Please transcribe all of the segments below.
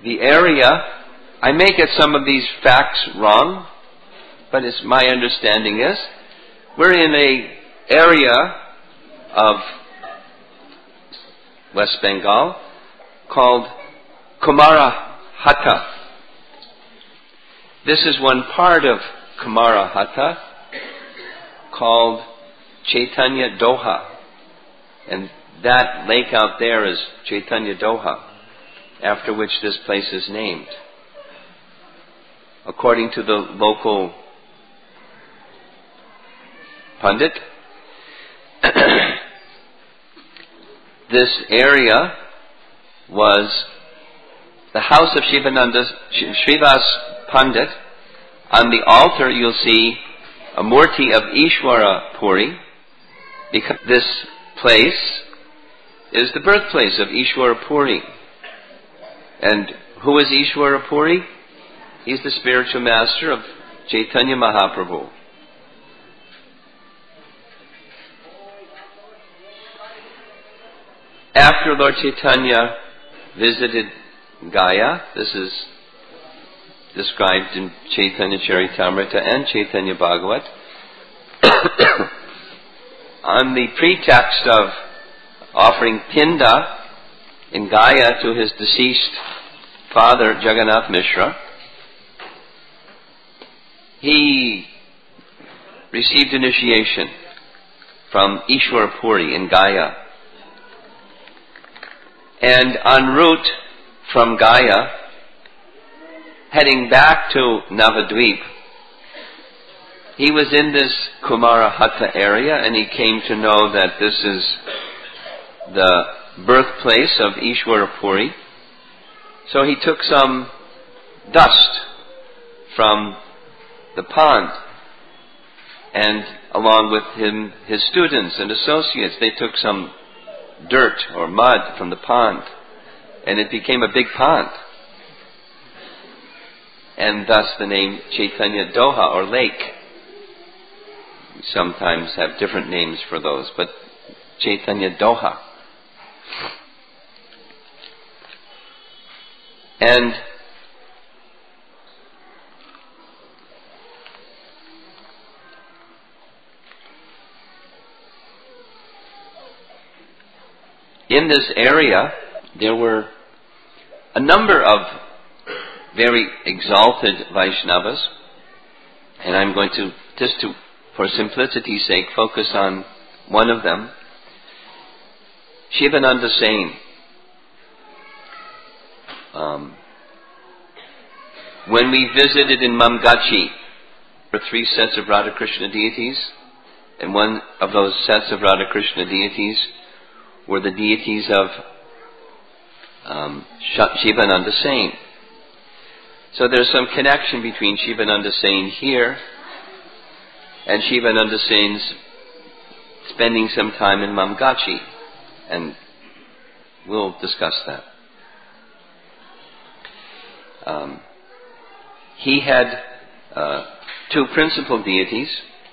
the area, I may get some of these facts wrong, but my understanding is, we're in an area of West Bengal called Kumarahata. This is one part of Kumarahata called Chaitanya Doha. And that lake out there is Chaitanya Doha, after which this place is named. According to the local Pandit, this area was the house of Srivas Pandit. On the altar you'll see a murti of Ishwara Puri, because this place is the birthplace of Ishwara Puri. And who is Ishwara Puri? He's the spiritual master of Chaitanya Mahaprabhu. After Lord Chaitanya visited Gaya, this is described in Chaitanya Charitamrita and Chaitanya Bhagavat, on the pretext of offering Pinda in Gaya to his deceased father, Jagannath Mishra, he received initiation from Ishwara Puri in Gaya. And en route from Gaya, heading back to Navadvip, he was in this Kumarahata area, and he came to know that this is the birthplace of Ishwara Puri. So he took some dust from the pond, and along with him, his students and associates, they took some dirt or mud from the pond, and it became a big pond. And thus the name Chaitanya Doha, or lake. We sometimes have different names for those, but Chaitanya Doha. And in this area, there were a number of very exalted Vaishnavas, and I'm going to, for simplicity's sake, focus on one of them, Shivananda Sain. When we visited in Mamgachi, there were 3 sets of Radha Krishna deities, and one of those sets of Radha Krishna deities were the deities of Shivananda Sain. So there's some connection between Shivananda Sain here and Shivananda Sain's spending some time in Mamgachi, and we'll discuss that. He had 2 principal deities.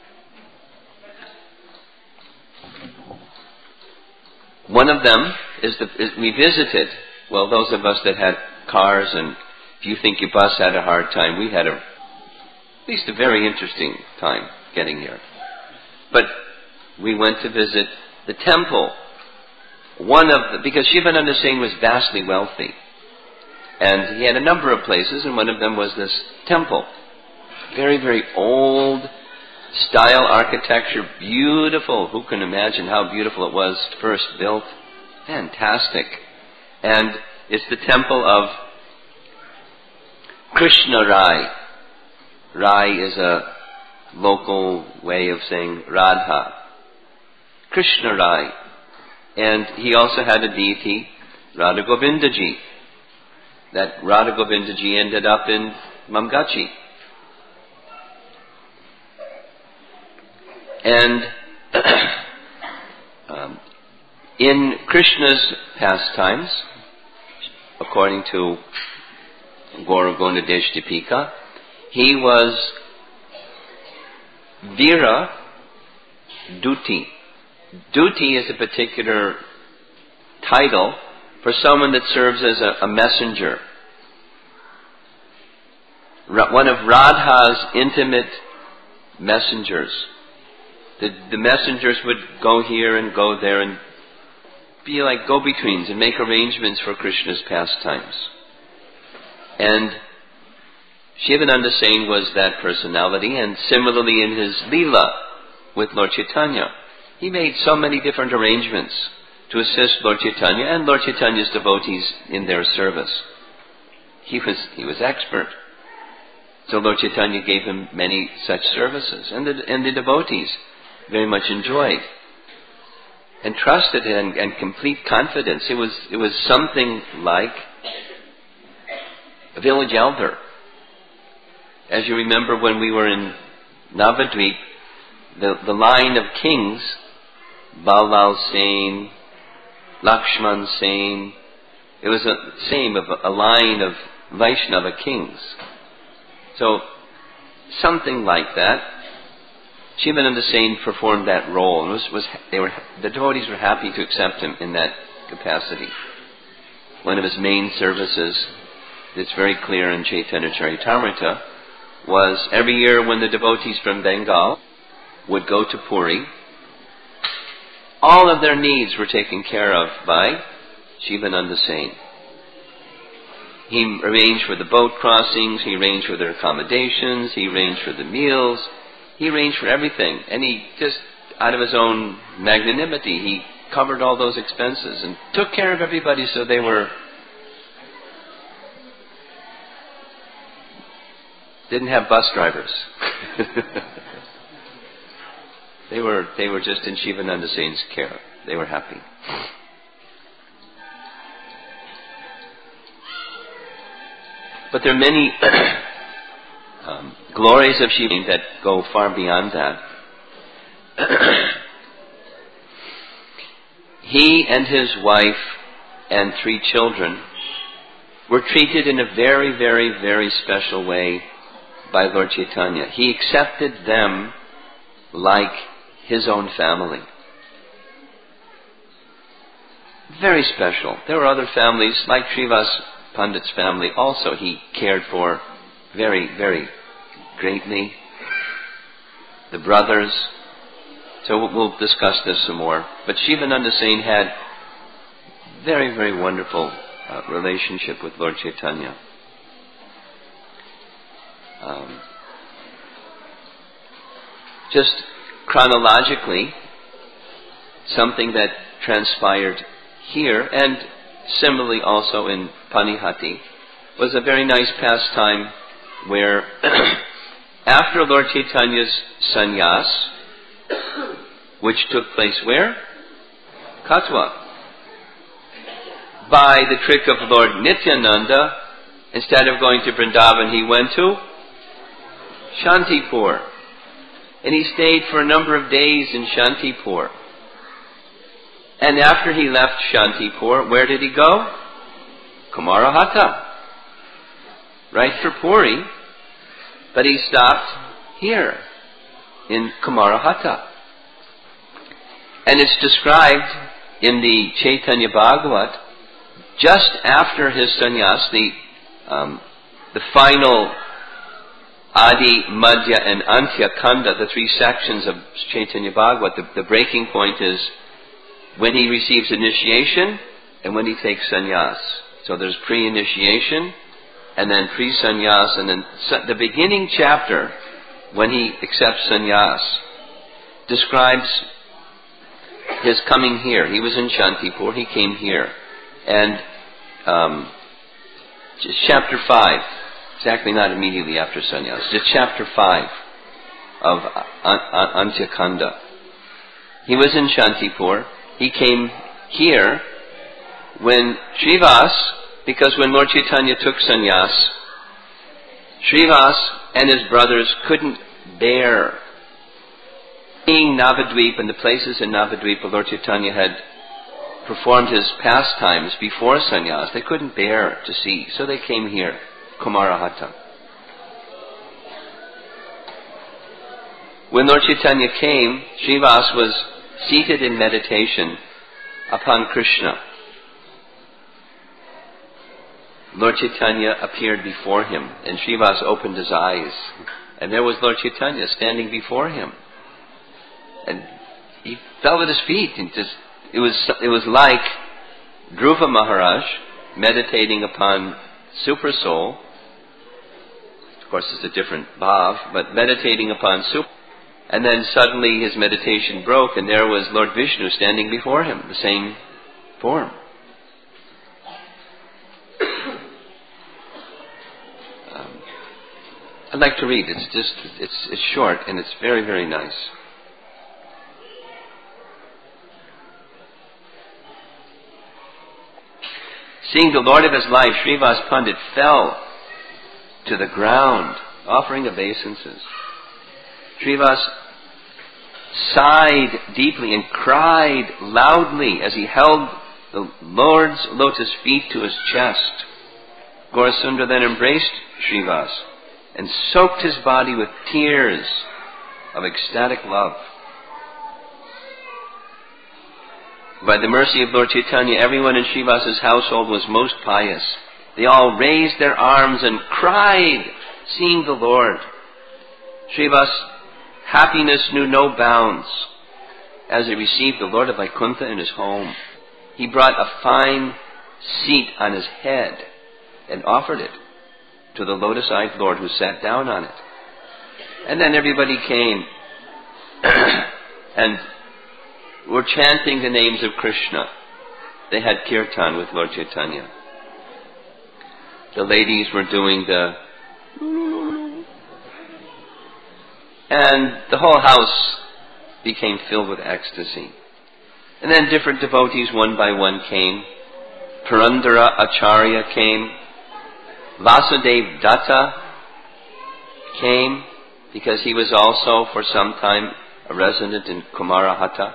One of them we visited. Well, those of us that had cars, and if you think your bus had a hard time, we had at least a very interesting time getting here. But we went to visit the temple. Because Shivananda Sain was vastly wealthy, and he had a number of places, and one of them was this temple. Very, very old style architecture, beautiful. Who can imagine how beautiful it was first built? Fantastic. And it's the temple of Krishna Rai. Rai is a local way of saying Radha. Krishna Rai. And he also had a deity, Radha Govindaji. That Radha Govindaji ended up in Mamgachi. And in Krishna's pastimes, according to Gaura Gonadesh Dipika, he was Vira Duti. Duti is a particular title for someone that serves as a messenger. one of Radha's intimate messengers. The messengers would go here and go there and be like go-betweens and make arrangements for Krishna's pastimes. And Shivananda Sen was that personality, and similarly in his Leela with Lord Chaitanya, he made so many different arrangements to assist Lord Chaitanya and Lord Chaitanya's devotees in their service. He was expert. So Lord Chaitanya gave him many such services, and the devotees very much enjoyed and trusted and complete confidence. It was something like a village elder. As you remember, when we were in Navadvip, the line of kings, Balal Sen, Lakshman Sen, it was a line of Vaishnava kings. So, something like that. Shivananda Sen performed that role, and the devotees were happy to accept him in that capacity. One of his main services, that's very clear in Chaitanya Charitamrita, was every year when the devotees from Bengal would go to Puri, all of their needs were taken care of by Shivananda Sen. He arranged for the boat crossings, he arranged for their accommodations, he arranged for the meals, he arranged for everything. And he just, out of his own magnanimity, he covered all those expenses and took care of everybody, so they didn't have bus drivers. They were just in Shivananda Sen's care. They were happy. But there are many glories of Shiva that go far beyond that. He and his wife and 3 children were treated in a very, very, very special way by Lord Chaitanya. He accepted them like his own family. Very special. There were other families, like Srivas Pandit's family also, he cared for very, very greatly. The brothers. So we'll discuss this some more. But Shivananda Sen had very, very wonderful relationship with Lord Chaitanya. Just chronologically, something that transpired here, and similarly also in Panihati, was a very nice pastime where after Lord Chaitanya's sannyas, which took place where? Katwa. By the trick of Lord Nityananda, instead of going to Vrindavan, he went to Shantipur. And he stayed for a number of days in Shantipur. And after he left Shantipur, where did he go? Kumarahata. Right for Puri. But he stopped here, in Kumarahata. And it's described in the Chaitanya Bhagavat, just after his sannyas, the final Adi, Madhya and Antya Kanda, the 3 sections of Chaitanya Bhagavat, the breaking point is when he receives initiation and when he takes sannyas. So there's pre-initiation and then pre-sannyas, and then the beginning chapter, when he accepts sannyas, describes his coming here. He was in Shantipur, he came here. And chapter 5, exactly not immediately after sannyas, just chapter 5 of Antya Kanda. He was in Shantipur, he came here when Srivas, because when Lord Chaitanya took sannyas, Srivas and his brothers couldn't bear seeing Navadvip and the places in Navadvip where Lord Chaitanya had performed his pastimes before sannyas. They couldn't bear to see, so they came here, Kumarahata. When Lord Chaitanya came, Srivas was seated in meditation upon Krishna. Lord Chaitanya appeared before him, and Srivas opened his eyes, and there was Lord Chaitanya standing before him. And he fell at his feet, and it was like Dhruva Maharaj meditating upon Super Soul. Of course, it's a different bhav, but meditating upon Super. And then suddenly his meditation broke, and there was Lord Vishnu standing before him, the same form. I'd like to read. It's short and it's very, very nice. Seeing the Lord of his life, Srivas Pandit fell to the ground, offering obeisances. Srivas sighed deeply and cried loudly as he held the Lord's lotus feet to his chest. Gaurasundara then embraced Srivas and soaked his body with tears of ecstatic love. By the mercy of Lord Chaitanya, everyone in Srivas's household was most pious. They all raised their arms and cried, seeing the Lord. Srivas' happiness knew no bounds as he received the Lord of Vaikuntha in his home. He brought a fine seat on his head and offered it to the lotus-eyed Lord, who sat down on it. And then everybody came and were chanting the names of Krishna. They had kirtan with Lord Chaitanya. The ladies were doing the... And the whole house became filled with ecstasy. And then different devotees one by one came. Purandara Acharya came. Vasudev Datta came because he was also for some time a resident in Kumarahata.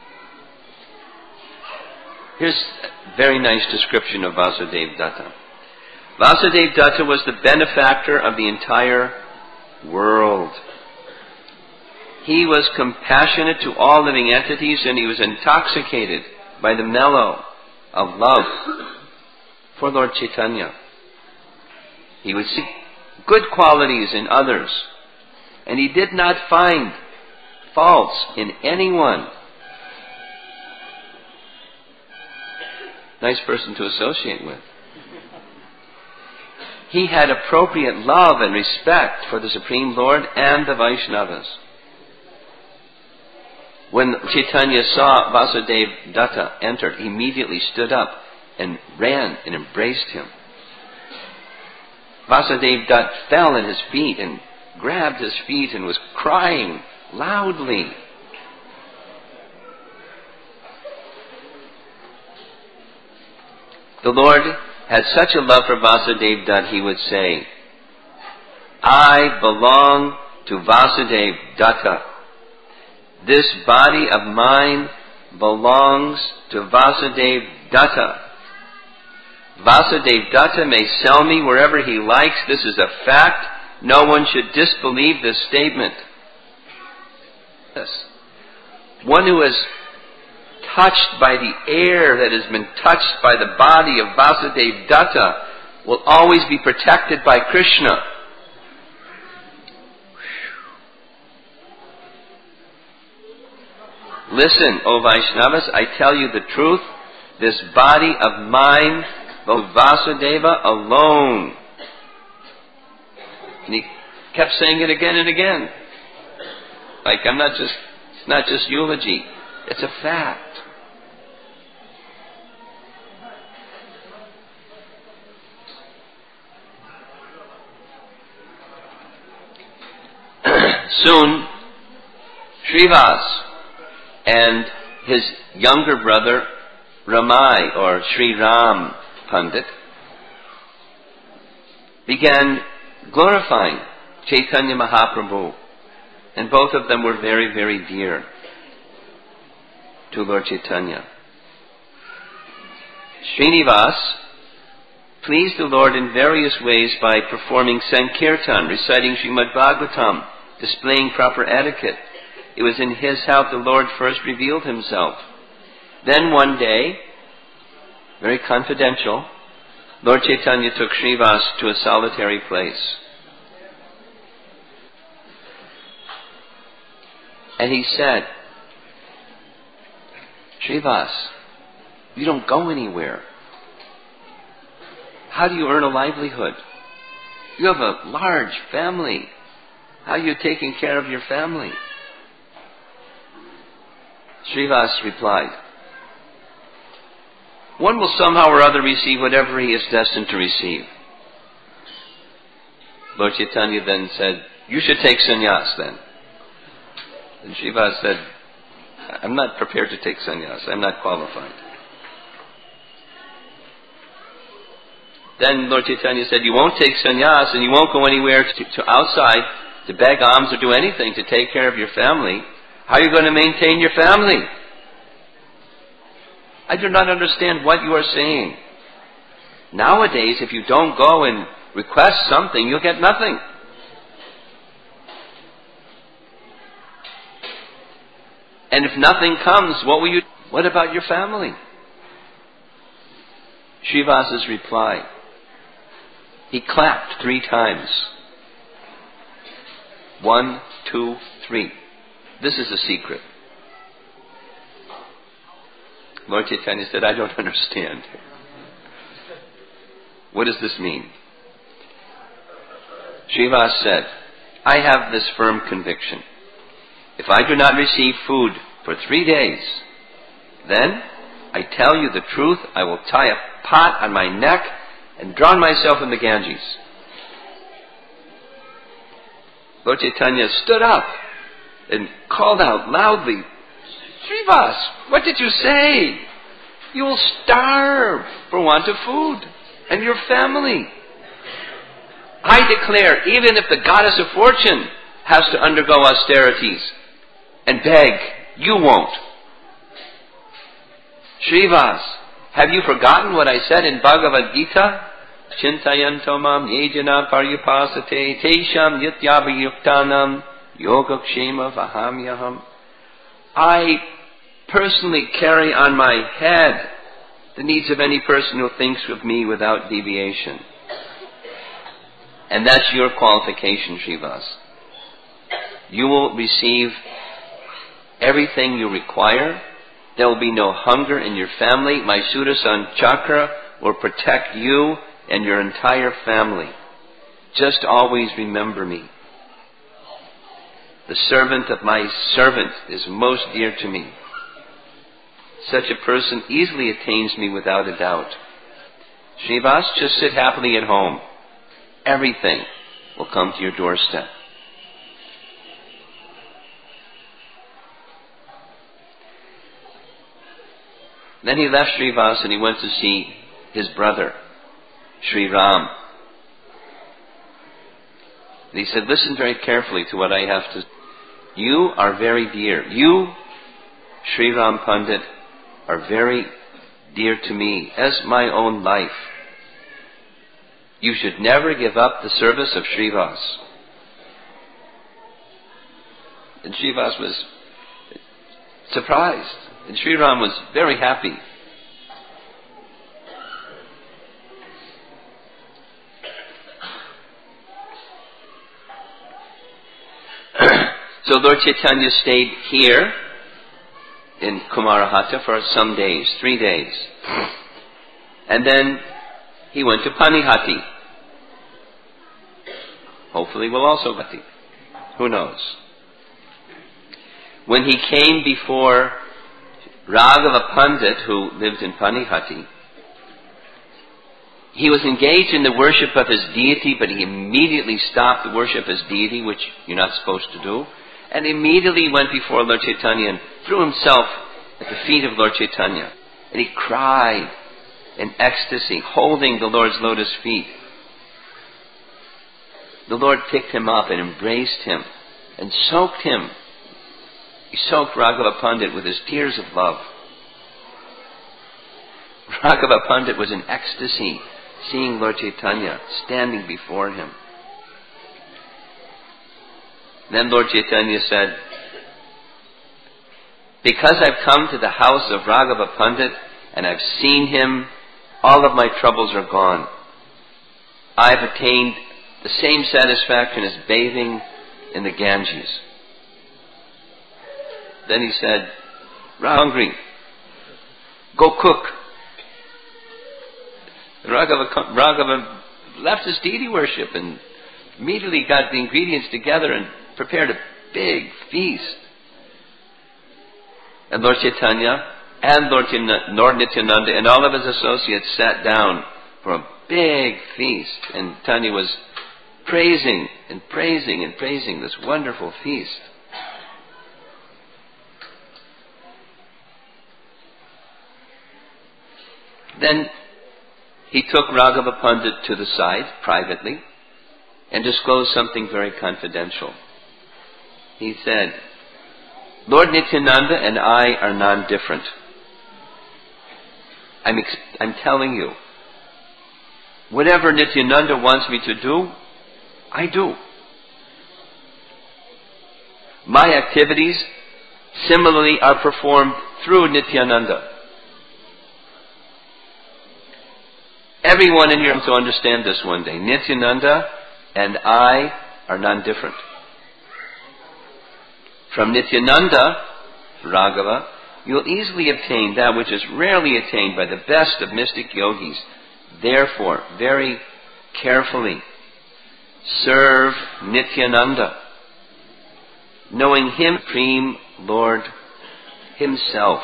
Here's a very nice description of Vasudev Datta. Vasudev Datta was the benefactor of the entire world. He was compassionate to all living entities, and he was intoxicated by the mellow of love for Lord Chaitanya. He would seek good qualities in others, and he did not find faults in anyone. Nice person to associate with. He had appropriate love and respect for the Supreme Lord and the Vaishnavas. When Chaitanya saw Vasudev Datta enter, he immediately stood up and ran and embraced him. Vasudev Datta fell at his feet and grabbed his feet and was crying loudly. The Lord had such a love for Vasudev Datta, he would say, I belong to Vasudev Datta. This body of mine belongs to Vasudev Datta. Vasudev Datta may sell me wherever he likes. This is a fact. No one should disbelieve this statement. Yes. One who is touched by the air that has been touched by the body of Vasudev Datta will always be protected by Krishna. Listen, O Vaishnavas, I tell you the truth. This body of mine, of Vasudeva alone. And he kept saying it again and again. Like, it's not just eulogy. It's a fact. Soon, Srivas and his younger brother, Ramai, or Sri Ram Pandit, began glorifying Chaitanya Mahaprabhu. And both of them were very, very dear to Lord Chaitanya. Srinivas pleased the Lord in various ways by performing Sankirtan, reciting Srimad Bhagavatam, displaying proper etiquette. It was in his house the Lord first revealed himself. Then one day, very confidential, Lord Chaitanya took Srivas to a solitary place. And he said, Srivas, you don't go anywhere. How do you earn a livelihood? You have a large family. How are you taking care of your family? Srivas replied, one will somehow or other receive whatever he is destined to receive. Lord Chaitanya then said, you should take sannyas then. And Srivas said, I'm not prepared to take sannyas. I'm not qualified. Then Lord Chaitanya said, you won't take sannyas and you won't go anywhere to outside to beg alms or do anything to take care of your family. How are you going to maintain your family? I do not understand what you are saying. Nowadays, if you don't go and request something, you'll get nothing. And if nothing comes, what about your family? Srivas's reply. He clapped 3 times. 1, 2, 3. This is the secret. Lord Chaitanya said, I don't understand. What does this mean? Srivas said, I have this firm conviction. If I do not receive food for 3 days, then, I tell you the truth, I will tie a pot on my neck and drown myself in the Ganges. Lord Chaitanya stood up and called out loudly, Srivas, what did you say? You will starve for want of food, and your family. I declare, even if the goddess of fortune has to undergo austerities and beg, you won't. Srivas, have you forgotten what I said in Bhagavad Gita? Chintayantomam yejana paryupasate tesham yityabayuktanam yogakshema vahamyaham. I personally carry on my head the needs of any person who thinks of me without deviation. And that's your qualification, Srivas. You will receive everything you require. There will be no hunger in your family. My Sudarshan Chakra will protect you and your entire family. Just always remember me. The servant of my servant is most dear to me. Such a person easily attains me without a doubt. Srivas, just sit happily at home. Everything will come to your doorstep. Then he left Srivas and he went to see his brother, Sri Ram. And he said, listen very carefully to what I have to say. You are very dear. You, Sri Ram Pandit, are very dear to me as my own life. You should never give up the service of Srivas. And Srivas was surprised. And Sri Ram was very happy. So Lord Chaitanya stayed here in Kumarahata for some days, 3 days. And then he went to Panihati. Hopefully we'll also go. Who knows? When he came before Raghava Pandit, who lived in Panihati, he was engaged in the worship of his deity, but he immediately stopped the worship of his deity, which you're not supposed to do, and immediately went before Lord Chaitanya and threw himself at the feet of Lord Chaitanya. And he cried in ecstasy, holding the Lord's lotus feet. The Lord picked him up and embraced him and soaked him. He soaked Raghava Pandit with his tears of love. Raghava Pandit was in ecstasy, seeing Lord Chaitanya standing before him. Then Lord Chaitanya said, because I've come to the house of Raghava Pandit and I've seen him all of my troubles are gone. I've attained the same satisfaction as bathing in the Ganges. Then he said, hungry, go cook. Raghava left his deity worship and immediately got the ingredients together and prepared a big feast. And Lord Chaitanya and Lord Nityananda and all of his associates sat down for a big feast. And Tanya was praising and praising and praising this wonderful feast. Then he took Raghava Pandit to the side privately and disclosed something very confidential. He said, Lord Nityananda and I are non-different. I'm telling you, whatever Nityananda wants me to do, I do. My activities similarly are performed through Nityananda. Everyone in here has to understand this one day. Nityananda and I are non-different. From Nityananda, Raghava, you'll easily obtain that which is rarely attained by the best of mystic yogis. Therefore, very carefully, serve Nityananda, knowing him, Supreme Lord himself.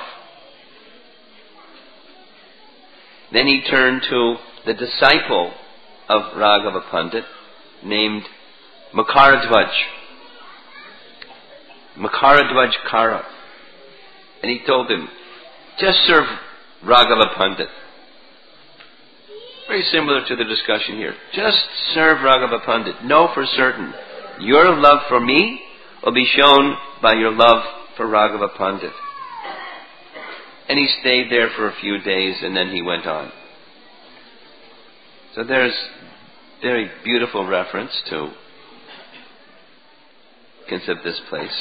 Then he turned to the disciple of Raghava Pandit named Makaradhvaj. Makaradhvaj Kara. And he told him, just serve Raghava Pandit. Very similar to the discussion here. Just serve Raghava Pandit. Know for certain, your love for me will be shown by your love for Raghava Pandit. And he stayed there for a few days and then he went on. So there's very beautiful reference to this place.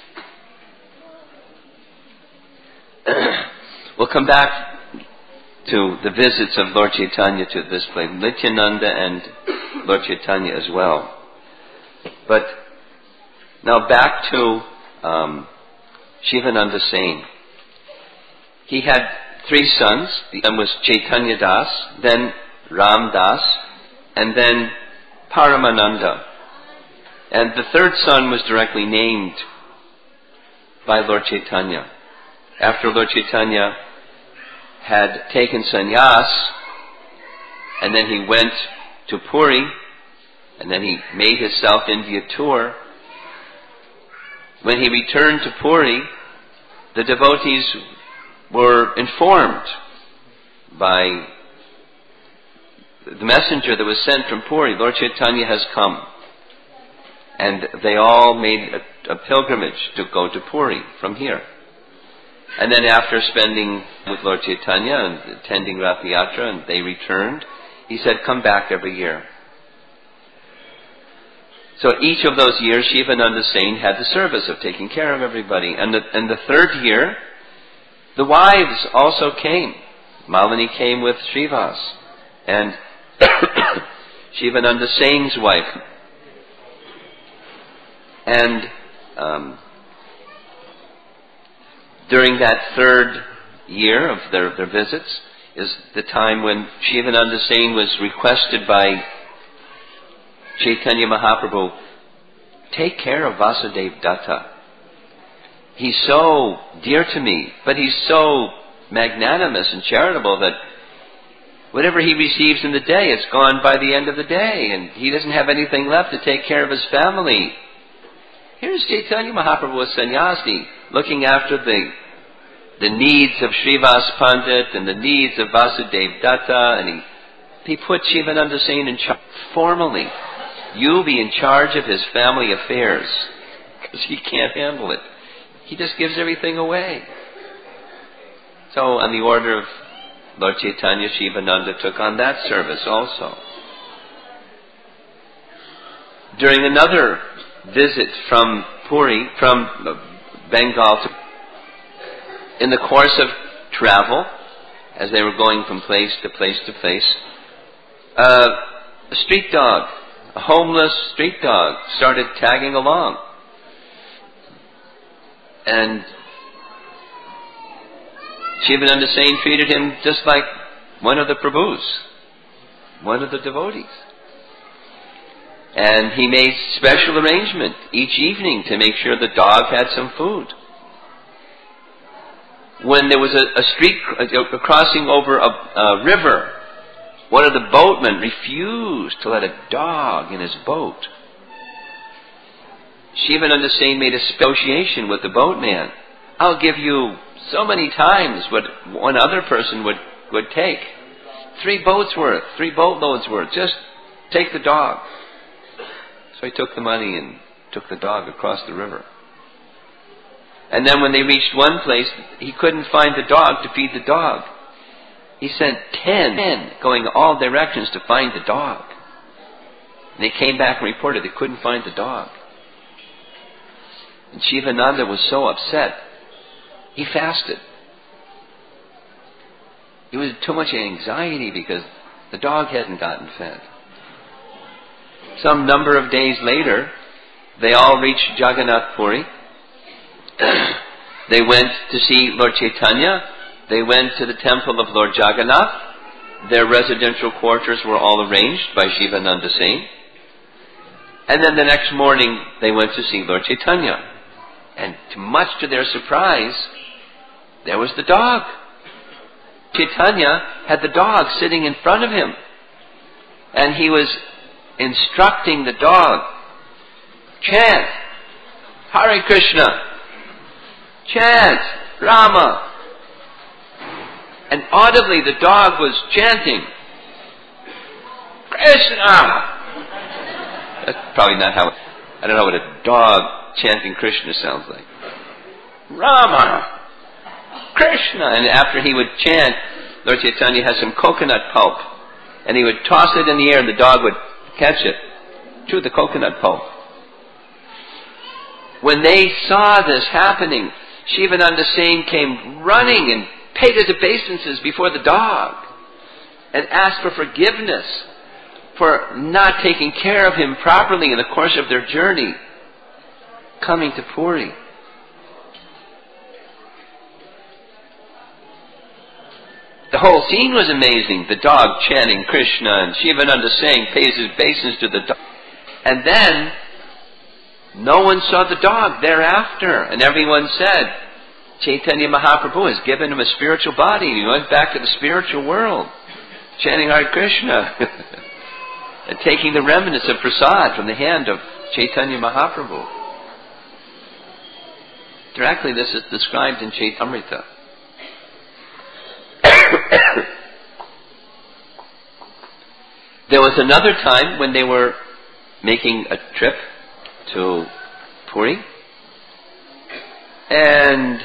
We'll come back to the visits of Lord Chaitanya to this place, Nityananda and Lord Chaitanya as well. But now back to Shivananda Sain. He had 3 sons. The one was Chaitanya Das, then Ram Das, and then Paramananda. And the 3rd son was directly named by Lord Chaitanya. After Lord Chaitanya had taken sannyas, and then he went to Puri, and then he made his South India tour. When he returned to Puri, the devotees were informed by the messenger that was sent from Puri, Lord Chaitanya has come. And they all made a pilgrimage to go to Puri from here. And then after spending with Lord Chaitanya and attending Rath Yatra, and they returned, he said, come back every year. So each of those years, Shivananda Sain had the service of taking care of everybody. And the 3rd year, the wives also came. Malini came with Srivas. And Shivananda Sain's wife. And during that 3rd year of their visits is the time when Shivananda Sain was requested by Chaitanya Mahaprabhu, take care of Vasudev Datta. He's so dear to me, but he's so magnanimous and charitable that whatever he receives in the day, it's gone by the end of the day, and he doesn't have anything left to take care of his family. Here's Chaitanya Mahaprabhu, a sannyasi, looking after the needs of Srivas Pandit and the needs of Vasudev Datta, and he put Shivananda Sain in charge formally. You be in charge of his family affairs, because he can't handle it. He just gives everything away. So on the order of Lord Chaitanya, Shivananda took on that service also. During another visit from Puri, from Bengal, in the course of travel, as they were going from place to place to place, a street dog, a homeless street dog, started tagging along. And Shivananda Sain treated him just like one of the Prabhus, one of the devotees. And he made special arrangement each evening to make sure the dog had some food. When there was a crossing over a river, one of the boatmen refused to let a dog in his boat. Shivananda Sain made a negotiation with the boatman. I'll give you so many times what one other person would take. 3 boatloads worth. Just take the dog. So he took the money and took the dog across the river. And then when they reached one place, he couldn't find the dog to feed the dog. He sent 10 men going all directions to find the dog. And they came back and reported they couldn't find the dog. And Shivananda was so upset, he fasted. It was too much anxiety because the dog hadn't gotten fed. Some number of days later, they all reached Jagannath Puri. They went to see Lord Chaitanya. They went to the temple of Lord Jagannath. Their residential quarters were all arranged by Shivananda Sain. And then the next morning, they went to see Lord Chaitanya. And much to their surprise, there was the dog. Chaitanya had the dog sitting in front of him. And he was instructing the dog, chant Hare Krishna, chant Rama. And audibly the dog was chanting Krishna. That's probably not how, I don't know what a dog chanting Krishna sounds like. Rama, Krishna. And after he would chant, Lord Chaitanya has some coconut pulp, and he would toss it in the air and the dog would catch it, chew the coconut pulp. When they saw this happening, Shivananda Sain came running and paid his obeisances before the dog and asked for forgiveness for not taking care of him properly in the course of their journey coming to Puri. The whole scene was amazing. The dog chanting Krishna and Shivananda Sain pays his obeisance to the dog. And then no one saw the dog thereafter. And everyone said, Chaitanya Mahaprabhu has given him a spiritual body. He went back to the spiritual world, chanting Hare Krishna and taking the remnants of prasad from the hand of Chaitanya Mahaprabhu. Directly this is described in Chaitamrita. There was another time when they were making a trip to Puri, and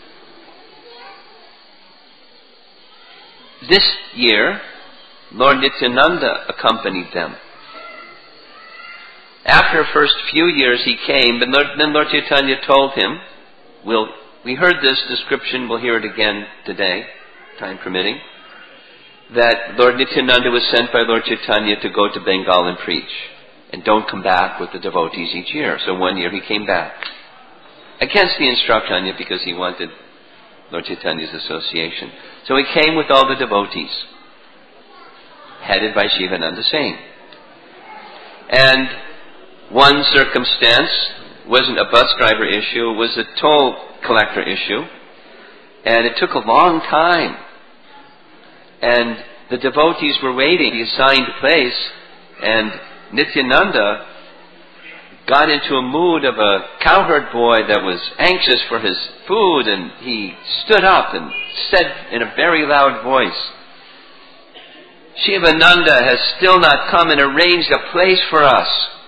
this year Lord Nityananda accompanied them. After the first few years he came, but then Lord Chaitanya told him, we heard this description, we'll hear it again today, time permitting, that Lord Nityananda was sent by Lord Chaitanya to go to Bengal and preach, and don't come back with the devotees each year. So one year he came back, against the instruction, because he wanted Lord Chaitanya's association. So he came with all the devotees, headed by Shivananda Sain. And one circumstance wasn't a bus driver issue, it was a toll collector issue. And it took a long time. And the devotees were waiting, the assigned place, and Nityananda got into a mood of a cowherd boy that was anxious for his food, and he stood up and said in a very loud voice, Shivananda has still not come and arranged a place for us.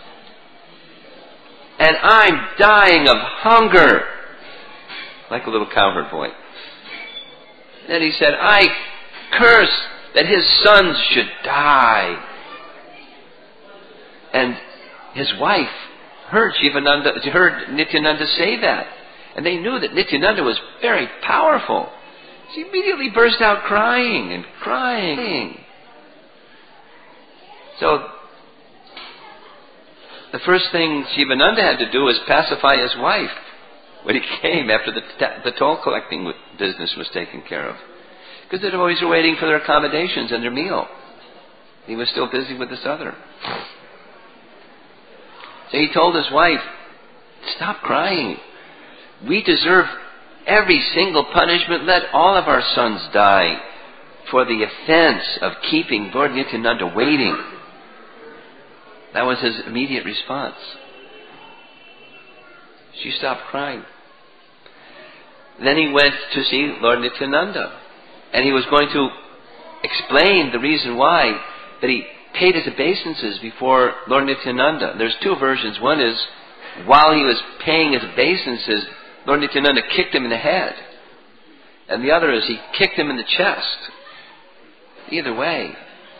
And I'm dying of hunger. Like a little cowherd boy. Then he said, I curse that his sons should die. And his wife heard Nityananda say that. And they knew that Nityananda was very powerful. She immediately burst out crying and crying. So, the first thing Shivananda had to do was pacify his wife when he came after the toll collecting business was taken care of. Because the devotees were waiting for their accommodations and their meal. He was still busy with this other. So he told his wife, stop crying. We deserve every single punishment. Let all of our sons die for the offense of keeping Lord Nityananda waiting. That was his immediate response. She stopped crying. Then he went to see Lord Nityananda. And he was going to explain the reason why that he paid his obeisances before Lord Nityananda. There's two versions. One is, while he was paying his obeisances, Lord Nityananda kicked him in the head. And the other is, he kicked him in the chest. Either way.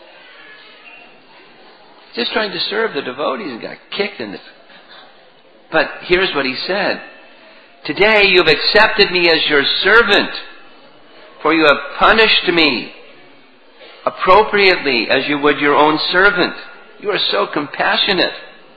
Just trying to serve the devotees and got kicked in the... But here's what he said. Today you have accepted me as your servant, for you have punished me appropriately as you would your own servant. You are so compassionate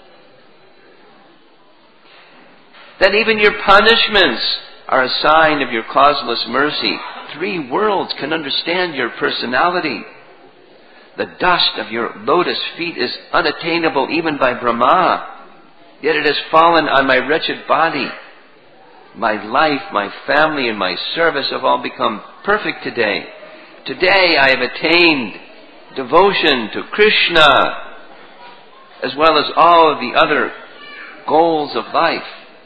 that even your punishments are a sign of your causeless mercy. 3 worlds can understand your personality. The dust of your lotus feet is unattainable even by Brahma, yet it has fallen on my wretched body. My life, my family, and my service have all become perfect today. Today I have attained devotion to Krishna, as well as all of the other goals of life.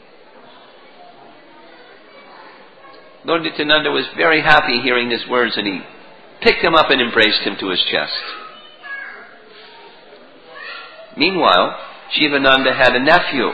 Lord Nityananda was very happy hearing his words, and he picked him up and embraced him to his chest. Meanwhile, Shivananda had a nephew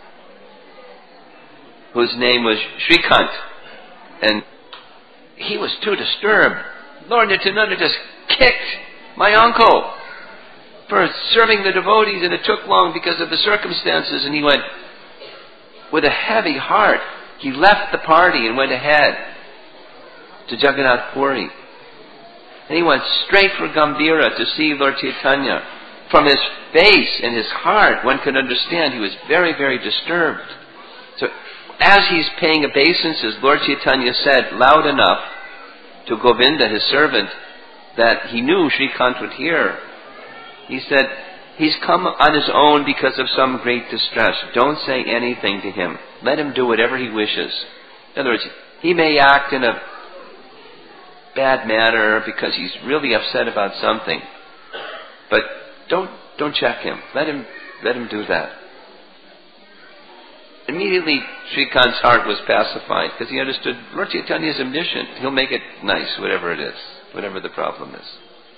whose name was Shrikant, and he was too disturbed. Lord Nityananda just kicked my uncle for serving the devotees, and it took long because of the circumstances, and he went with a heavy heart. He left the party and went ahead to Jagannath Puri. And he went straight for Gambhira to see Lord Chaitanya. From his face and his heart, one could understand he was very, very disturbed. So as he's paying obeisances, Lord Chaitanya said loud enough to Govinda, his servant, that he knew Shrikant would hear. He said, he's come on his own because of some great distress. Don't say anything to him. Let him do whatever he wishes. In other words, he may act in a bad manner because he's really upset about something. But don't check him. Let him do that. Immediately, Shrikant's heart was pacified because he understood Lord Chaitanya is omniscient. He'll make it nice, whatever it is, whatever the problem is.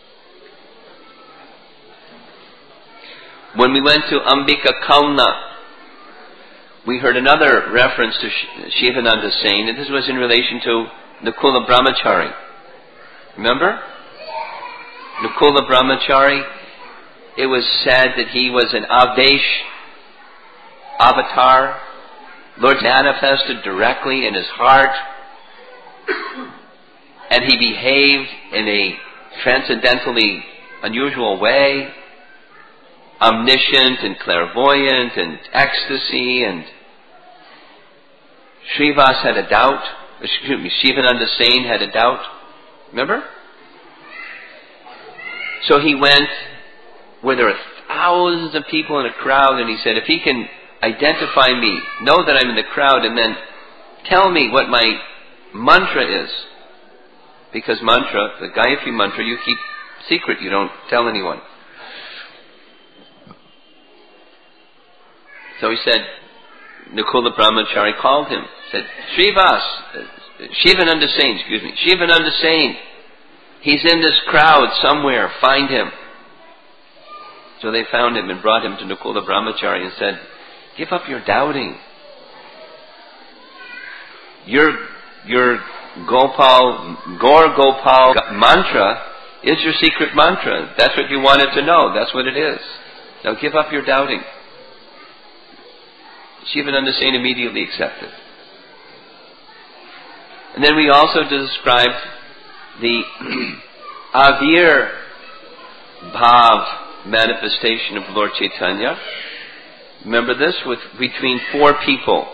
When we went to Ambika Kalna, we heard another reference to Shivananda saying, and this was in relation to Nakula Brahmachari. Remember? Nakula Brahmachari, it was said that he was an Avesh avatar. Lord manifested directly in his heart, and he behaved in a transcendentally unusual way, omniscient and clairvoyant and ecstasy, and Srivas had a doubt. Shivananda Sain had a doubt. Remember? So he went where there were thousands of people in a crowd, and he said, if he can identify me, know that I'm in the crowd, and then tell me what my mantra is. Because mantra, the Gayatri mantra, you keep secret, you don't tell anyone. So he said, Nakula Brahmachari called him, said, Shivananda Sain, he's in this crowd somewhere, find him. So they found him and brought him to Nakula Brahmachari and said, give up your doubting. Your Gaur Gopal mantra is your secret mantra. That's what you wanted to know. That's what it is. Now give up your doubting. Shivananda Sain immediately accepted. And then we also described the Avir Bhav manifestation of Lord Chaitanya. Remember this? Between 4 people.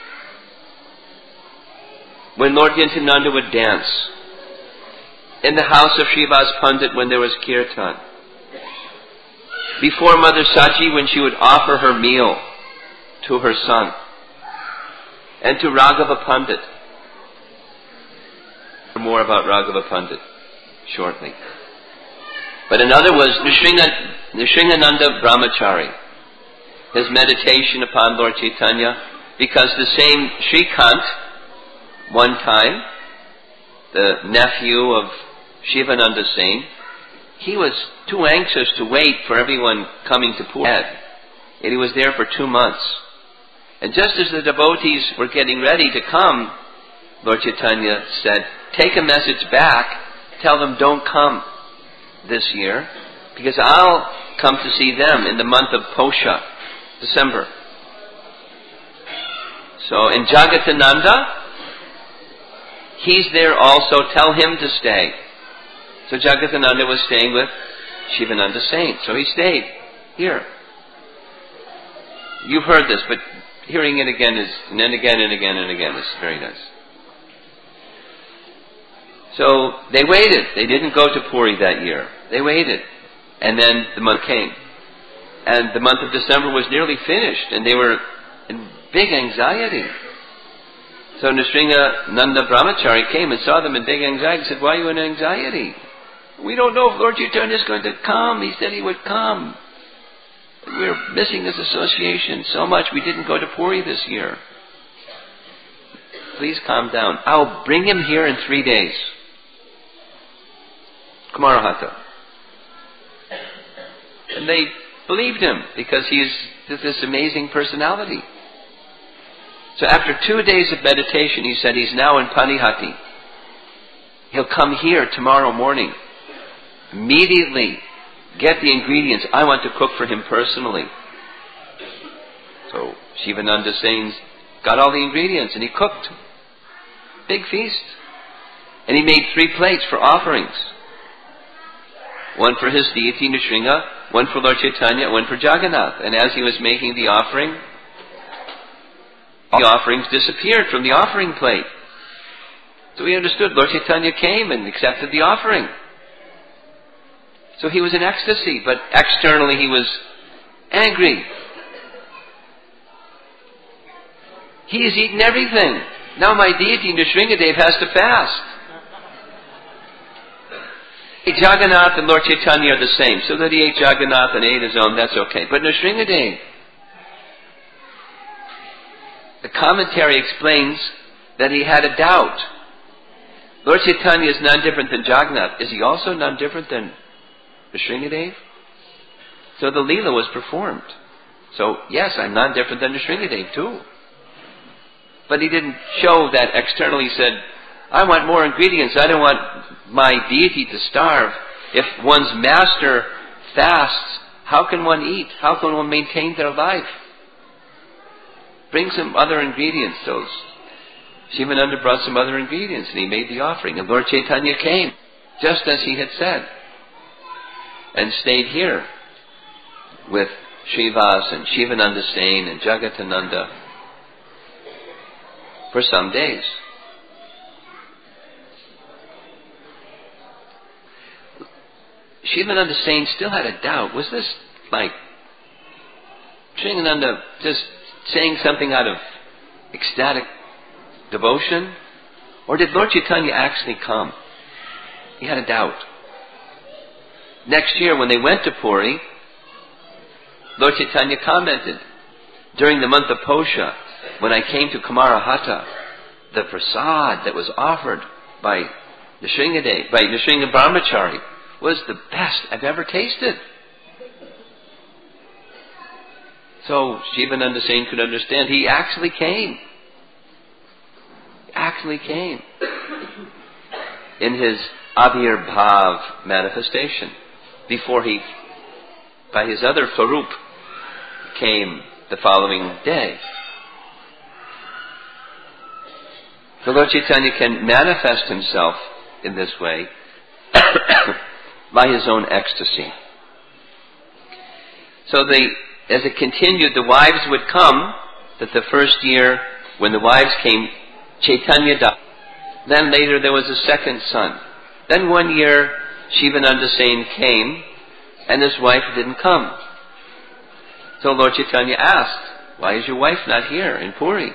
When Lord Nityananda would dance, in the house of Srivas Pandit when there was kirtan, before Mother Sachi when she would offer her meal to her son, and to Raghava Pandit. More about Raghava Pandit shortly. But another was Nrsingananda Brahmachari, his meditation upon Lord Chaitanya, because the same Shrikant, one time, the nephew of Shivananda Sain, he was too anxious to wait for everyone coming to Puri. And he was there for 2 months. And just as the devotees were getting ready to come, Lord Chaitanya said, take a message back, tell them don't come this year, because I'll come to see them in the month of Posha, December. So in Jagatananda, he's there also, tell him to stay. So Jagatananda was staying with Shivananda Sain, so he stayed here. You've heard this, but hearing it again and then again and again and again is very nice. So they waited. They didn't go to Puri that year. They waited. And then the month came. And the month of December was nearly finished, and they were in big anxiety. So Nrsingananda Brahmachari came and saw them in big anxiety. He said, why are you in anxiety? We don't know if Lord Chaitanya is going to come. He said he would come. We're missing this association so much we didn't go to Puri this year. Please calm down. I'll bring him here in 3 days. Kumarahata. And they believed him because he's this amazing personality. So after 2 days of meditation, he said he's now in Panihati. He'll come here tomorrow morning. Immediately get the ingredients. I want to cook for him personally. So Shivananda Sain got all the ingredients and he cooked. Big feast. And he made 3 plates for offerings. One for his deity Nrsinga, one for Lord Chaitanya, one for Jagannath. And as he was making the offering, all the offerings disappeared from the offering plate. So he understood Lord Chaitanya came and accepted the offering. So he was in ecstasy, but externally he was angry. He has eaten everything. Now my deity Nrsingadev has to fast. Jagannath and Lord Chaitanya are the same. So that he ate Jagannath and ate his own, that's okay. But Nrsingadev, the commentary explains that he had a doubt. Lord Chaitanya is none different than Jagannath. Is he also none different than Nrsingadev? So the Leela was performed. So yes, I'm none different than Nrsingadev too. But he didn't show that externally. He said, I want more ingredients. I don't want my deity to starve. If one's master fasts, how can one eat? How can one maintain their life? Bring some other ingredients. So Shivananda brought some other ingredients and he made the offering. And Lord Chaitanya came, just as he had said, and stayed here with Srivas and Shivananda Sain and Jagatananda for some days. Shivananda Sain still had a doubt. Was this like Shivananda just saying something out of ecstatic devotion? Or did Lord Chaitanya actually come? He had a doubt. Next year when they went to Puri, Lord Chaitanya commented, during the month of Posha, when I came to Kumarahata, the prasad that was offered by Nrsingadev, by Nrsinga Brahmachari, was the best I've ever tasted. So Shivananda Sain could understand. He actually came. He actually came in his Avir Bhav manifestation before he, by his other Swarup, came the following day. So Lord Chaitanya can manifest himself in this way by his own ecstasy. So as it continued, the wives would come, that the first year when the wives came, Chaitanya died. Then later there was a second son. Then one year Shivananda Sen came and his wife didn't come. So Lord Chaitanya asked, why is your wife not here in Puri?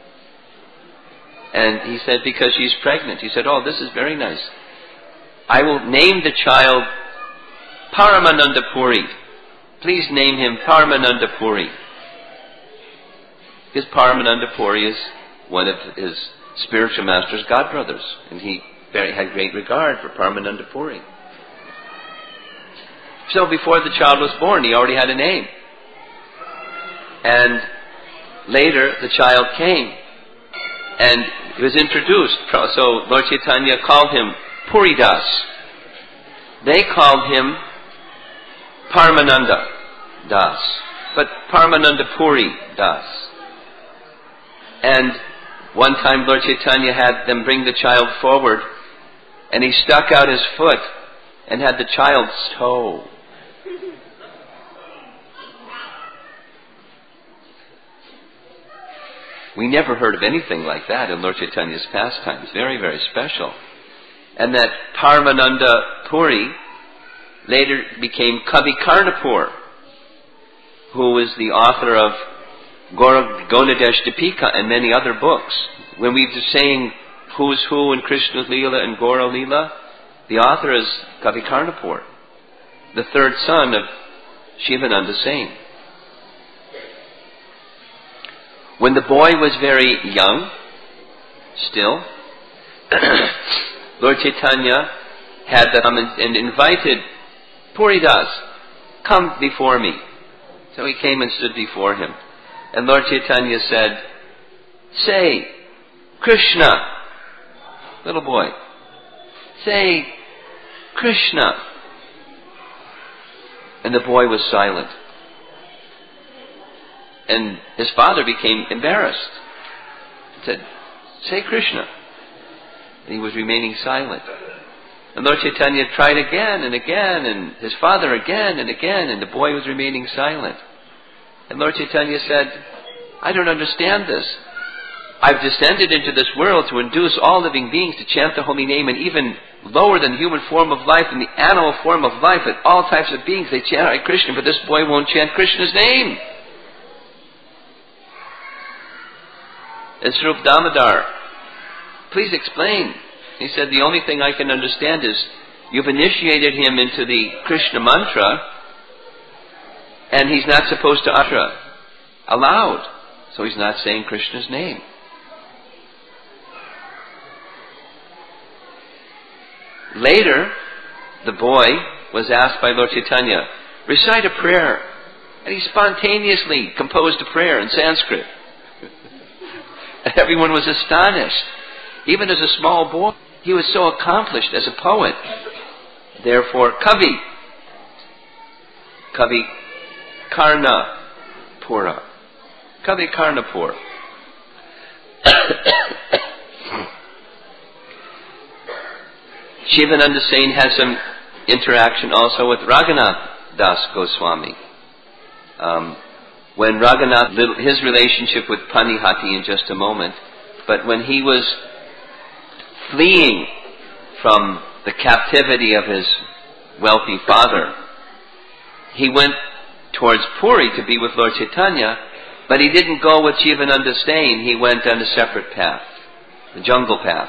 And he said, because she's pregnant. He said, oh, this is very nice. I will name the child Paramananda Puri. Please name him Paramananda Puri. Because Paramananda Puri is one of his spiritual master's godbrothers. And he had great regard for Paramananda Puri. So before the child was born, he already had a name. And later the child came. And he was introduced. So Lord Chaitanya called him Puridas. They called him Paramananda Das. But Paramananda Puri Das. And one time Lord Chaitanya had them bring the child forward, and he stuck out his foot and had the child's toe. We never heard of anything like that in Lord Chaitanya's pastimes. Very, very special. And that Paramananda Puri later became Kavi Karnapur, who was the author of Gonadesh Dipika and many other books. When we were saying who's who in Krishna's Leela and Gaura Leela, the author is Kavi Karnapur, the third son of Shivananda Sen. When the boy was very young, still, Lord Chaitanya had them and invited Puridas, come before me. So he came and stood before him. And Lord Chaitanya said, say, Krishna. Little boy, say, Krishna. And the boy was silent. And his father became embarrassed. He said, say Krishna. And he was remaining silent. And Lord Chaitanya tried again and again, and his father again and again, and the boy was remaining silent. And Lord Chaitanya said, I don't understand this. I've descended into this world to induce all living beings to chant the holy name, and even lower than the human form of life and the animal form of life, and all types of beings, they chant Hare Krishna, but this boy won't chant Krishna's name. And Swarup Damodar, please explain. He said, the only thing I can understand is you've initiated him into the Krishna mantra, and he's not supposed to utter aloud, so he's not saying Krishna's name. Later, the boy was asked by Lord Chaitanya, recite a prayer. And he spontaneously composed a prayer in Sanskrit. And everyone was astonished. Even as a small boy, he was so accomplished as a poet. Therefore, Kavi Karnapura. Kavi Karnapur. Shivananda Sen has some interaction also with Raghunath Das Goswami. When Raghunath, his relationship with Panihati in just a moment, but when he was fleeing from the captivity of his wealthy father, he went towards Puri to be with Lord Chaitanya, but he didn't go with Shivananda Sen. He went on a separate path, the jungle path.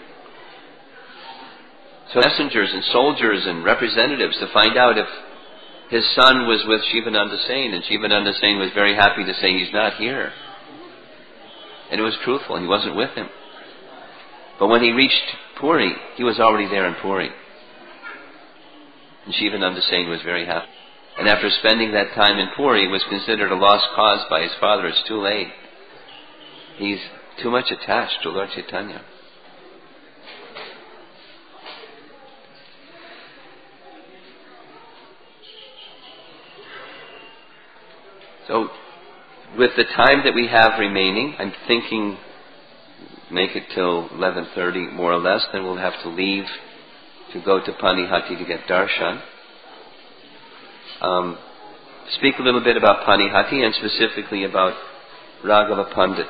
So messengers and soldiers and representatives to find out if his son was with Shivananda Sen, and Shivananda Sen was very happy to say he's not here. And it was truthful, he wasn't with him. But when he reached Puri, he was already there in Puri. And Shivananda Sen was very happy. And after spending that time in Puri, it was considered a lost cause by his father. It's too late. He's too much attached to Lord Chaitanya. So, with the time that we have remaining, I'm thinking make it till 11:30 more or less, then we'll have to leave to go to Panihati to get darshan. Speak a little bit about Panihati and specifically about Raghava Pandit.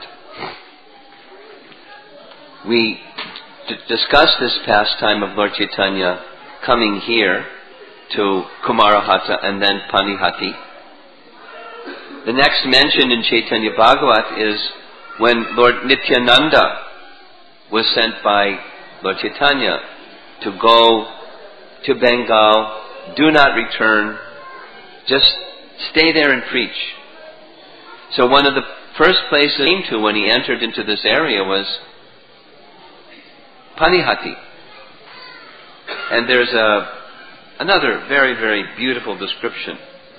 We discussed this pastime of Lord Chaitanya coming here to Kumarahata and then Panihati. The next mention in Chaitanya Bhagavat is when Lord Nityananda was sent by Lord Chaitanya to go to Bengal, do not return, just stay there and preach. So one of the first places he came to when he entered into this area was Panihati. And there's another very, very beautiful description.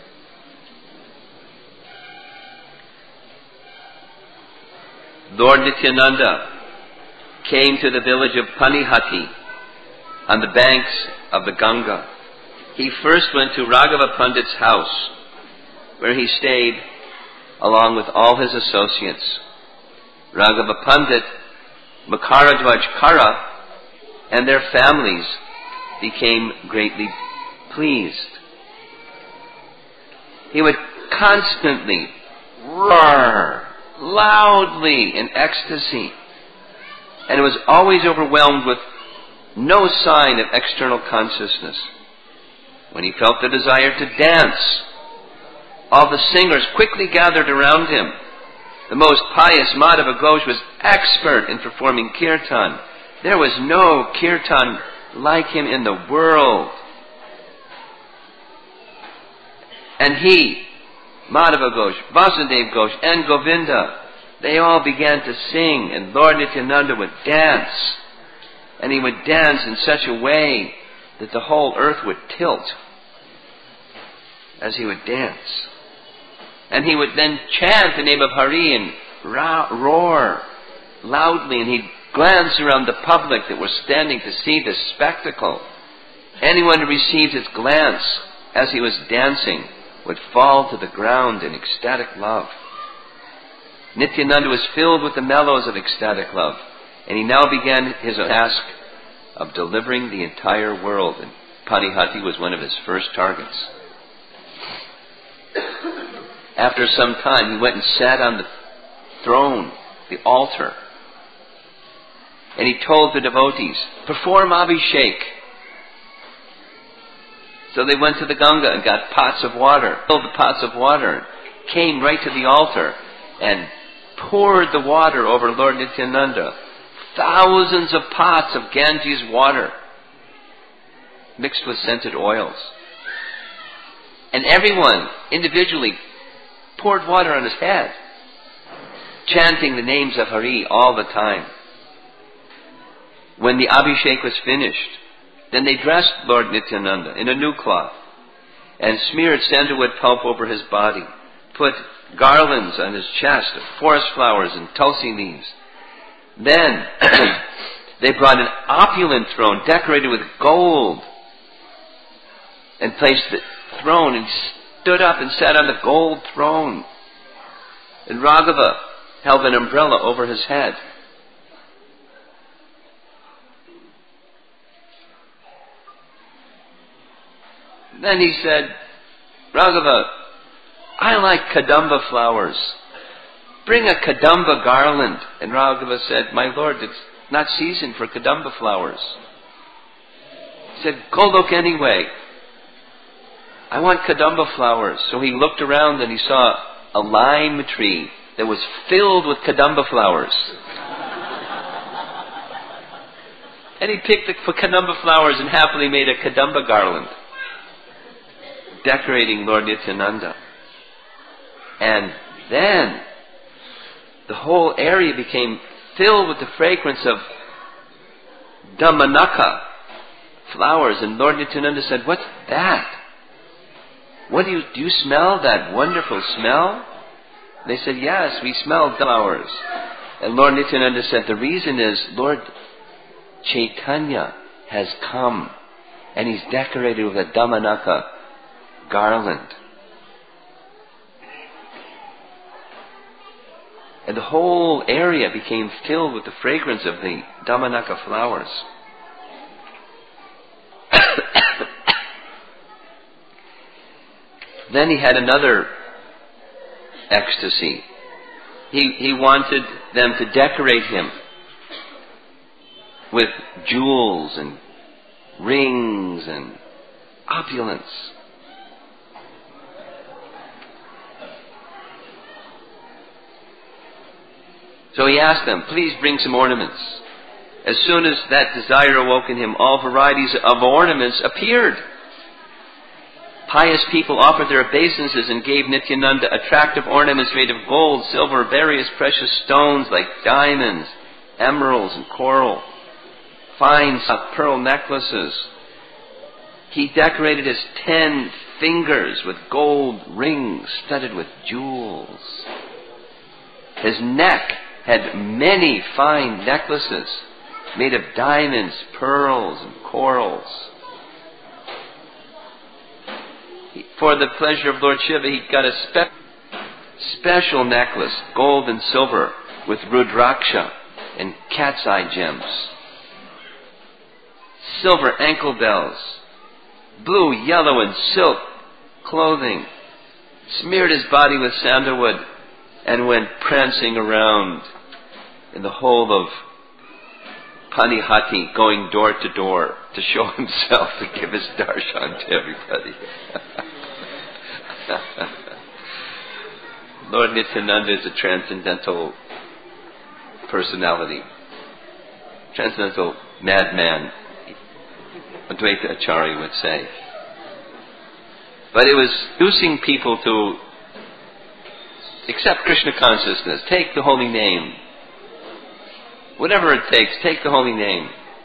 Lord Nityananda came to the village of Panihati on the banks of the Ganga. He first went to Raghava Pandit's house, where he stayed along with all his associates. Raghava Pandit, Makarajvaj Kara, and their families became greatly pleased. He would constantly roar loudly in ecstasy, and was always overwhelmed with no sign of external consciousness. When he felt the desire to dance, all the singers quickly gathered around him. The most pious Madhava Ghosh was expert in performing kirtan. There was no kirtan like him in the world. And he, Madhava Ghosh, Vasudev Ghosh, and Govinda, they all began to sing, and Lord Nityananda would dance. And he would dance in such a way that the whole earth would tilt as he would dance. And he would then chant the name of Hari and roar loudly, and he'd glance around the public that was standing to see this spectacle. Anyone who received his glance as he was dancing would fall to the ground in ecstatic love. Nityananda was filled with the mellows of ecstatic love, and he now began his task of delivering the entire world, and Panihati was one of his first targets. After some time, he went and sat on the throne, the altar, and he told the devotees, perform Abhishek. So they went to the Ganga and got pots of water, filled the pots of water, came right to the altar and poured the water over Lord Nityananda. Thousands of pots of Ganges water mixed with scented oils. And everyone individually poured water on his head, chanting the names of Hari all the time. When the Abhishek was finished, then they dressed Lord Nityananda in a new cloth and smeared sandalwood pulp over his body, put garlands on his chest of forest flowers and tulsi leaves. Then they brought an opulent throne decorated with gold and placed the throne, and stood up and sat on the gold throne. And Raghava held an umbrella over his head. Then he said, Raghava, I like Kadamba flowers. Bring a Kadamba garland. And Raghava said, my lord, it's not season for Kadamba flowers. He said, go look anyway. I want Kadamba flowers. So he looked around and he saw a lime tree that was filled with Kadamba flowers. And he picked the Kadamba flowers and happily made a Kadamba garland, decorating Lord Nityananda. And then the whole area became filled with the fragrance of Damanaka flowers. And Lord Nityananda said, what's that? What do you smell that wonderful smell? They said, yes, we smell flowers. And Lord Nityananda said, the reason is Lord Chaitanya has come and he's decorated with a Damanaka garland. And the whole area became filled with the fragrance of the Dhammanaka flowers. Then he had another ecstasy. He wanted them to decorate him with jewels and rings and opulence. So he asked them, please bring some ornaments. As soon as that desire awoke in him, all varieties of ornaments appeared. Pious people offered their obeisances and gave Nityananda attractive ornaments made of gold, silver, various precious stones like diamonds, emeralds, and coral, fine pearl necklaces. He decorated his 10 fingers with gold rings studded with jewels. His neck had many fine necklaces made of diamonds, pearls, and corals. For the pleasure of Lord Shiva, he got a special necklace, gold and silver, with rudraksha and cat's eye gems. Silver ankle bells, blue, yellow, and silk clothing. Smeared his body with sandalwood and went prancing around in the whole of Panihati, going door to door to show himself, to give his darshan to everybody. Lord Nityananda is a transcendental personality, transcendental madman, Advaita Acharya would say. But it was inducing people to accept Krishna consciousness, take the holy name. Whatever it takes, take the holy name.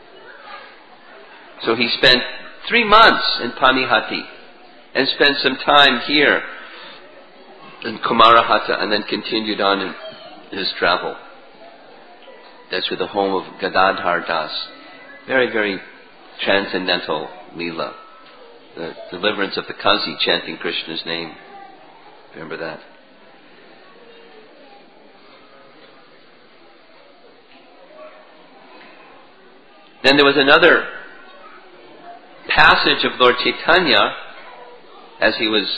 So he spent 3 months in Panihati and spent some time here in Kumarahata and then continued on in his travel. That's where the home of Gadadhar Das. Very, very transcendental Leela. The deliverance of the Kazi chanting Krishna's name. Remember that? Then there was another passage of Lord Chaitanya as he was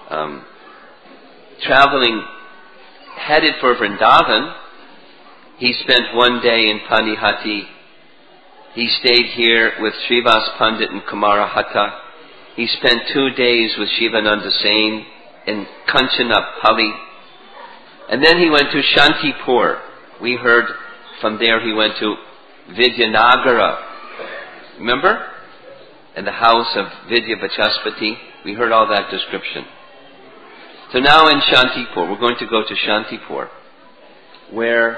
traveling, headed for Vrindavan. He spent 1 day in Panihati. He stayed here with Srivas Pandit in Kumarahata. He spent 2 days with Shivananda Sain in Kanchanapalli. And then he went to Shantipur. We heard from there he went to Vidyanagara. Remember? In the house of Vidya Vachaspati. We heard all that description. So now in Shantipur, we're going to go to Shantipur, where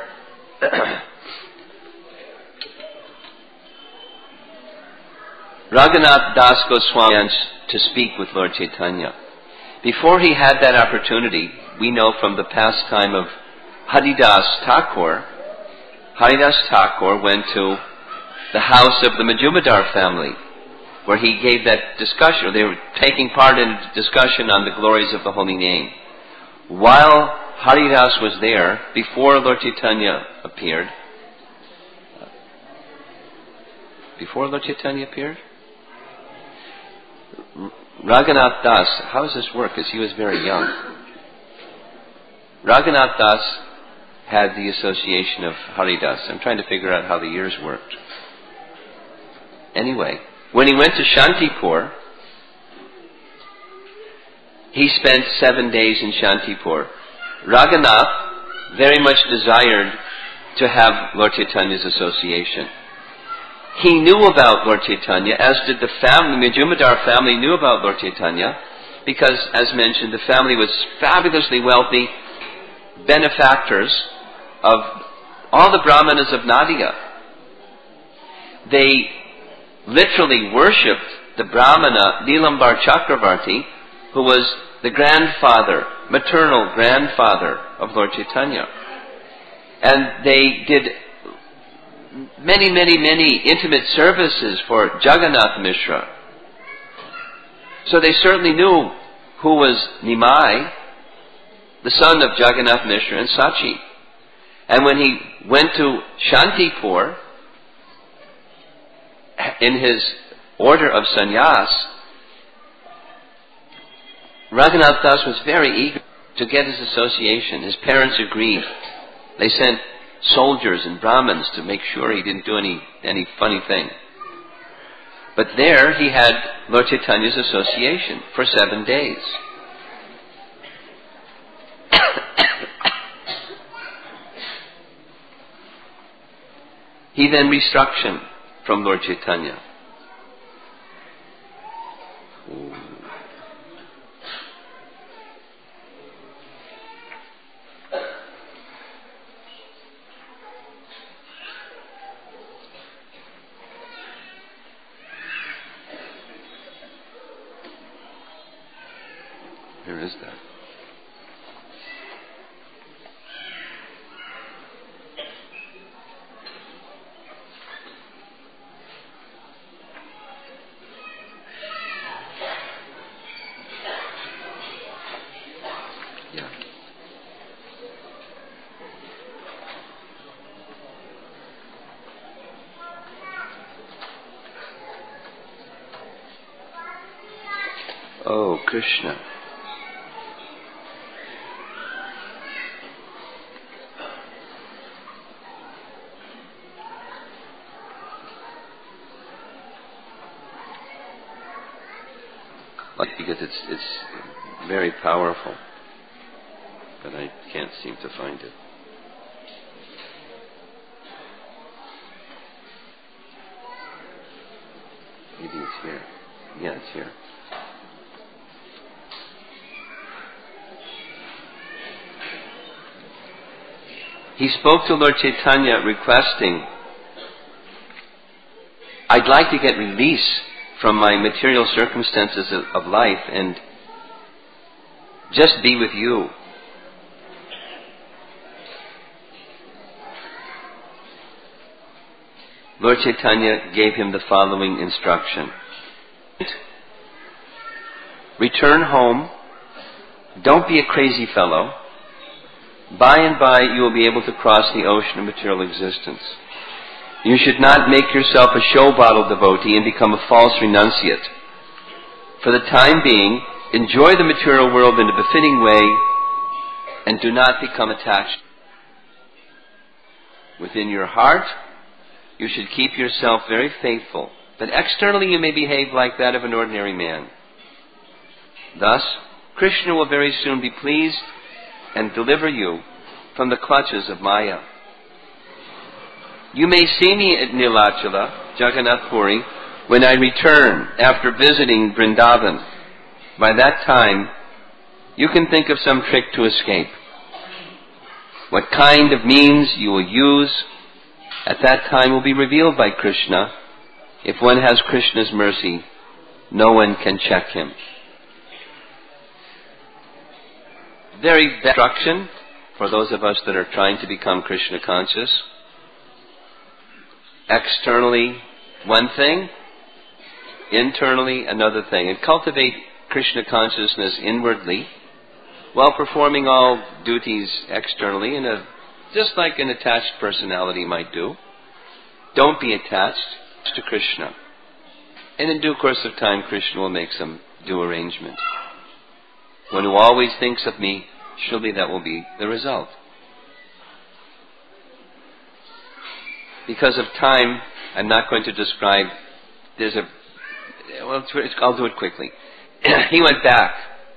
Raghunath Das Goswami went to speak with Lord Chaitanya. Before he had that opportunity, we know from the pastime of Haridas Thakur, Haridas Thakur went to the house of the Majumdar family, where he gave that discussion, or they were taking part in a discussion on the glories of the holy name. While Haridas was there, before Lord Chaitanya appeared, Raghunath Das, how does this work? Because he was very young. Raghunath Das had the association of Haridas. I'm trying to figure out how the years worked. Anyway, when he went to Shantipur, he spent 7 days in Shantipur. Raghunath very much desired to have Lord Chaitanya's association. He knew about Lord Chaitanya, as did the family. Majumdar family knew about Lord Chaitanya, because, as mentioned, the family was fabulously wealthy, benefactors of all the Brahmanas of Nadia. They literally worshipped the Brahmana Nilambar Chakravarti, who was the maternal grandfather of Lord Chaitanya. And they did many, many, many intimate services for Jagannath Mishra. So they certainly knew who was Nimai, the son of Jagannath Mishra and Sachi. And when he went to Shantipur, in his order of sannyas, Raghunath Das was very eager to get his association. His parents agreed. They sent soldiers and Brahmins to make sure he didn't do any funny thing. But there he had Lord Chaitanya's association for 7 days. He then restruck him from Lord Chaitanya. Where is that? Yeah. Oh, Krishna. Because it's very powerful, but I can't seem to find it. Maybe it's here. Yeah, it's here. He spoke to Lord Chaitanya requesting, I'd like to get release from my material circumstances of life and just be with you. Lord Chaitanya gave him the following instruction. Return home. Don't be a crazy fellow. By and by you will be able to cross the ocean of material existence. You should not make yourself a show bottle devotee and become a false renunciate. For the time being, enjoy the material world in a befitting way and do not become attached. Within your heart, you should keep yourself very faithful, but externally you may behave like that of an ordinary man. Thus, Krishna will very soon be pleased and deliver you from the clutches of Maya. You may see me at Nilachala, Jagannath Puri, when I return after visiting Vrindavan. By that time, you can think of some trick to escape. What kind of means you will use at that time will be revealed by Krishna. If one has Krishna's mercy, no one can check him. Very bad instruction for those of us that are trying to become Krishna conscious. Externally, one thing. Internally, another thing. And cultivate Krishna consciousness inwardly while performing all duties externally just like an attached personality might do. Don't be attached to Krishna. And in due course of time, Krishna will make some due arrangement. One who always thinks of me, surely that will be the result. Because of time, I'm not going to describe, I'll do it quickly. He went back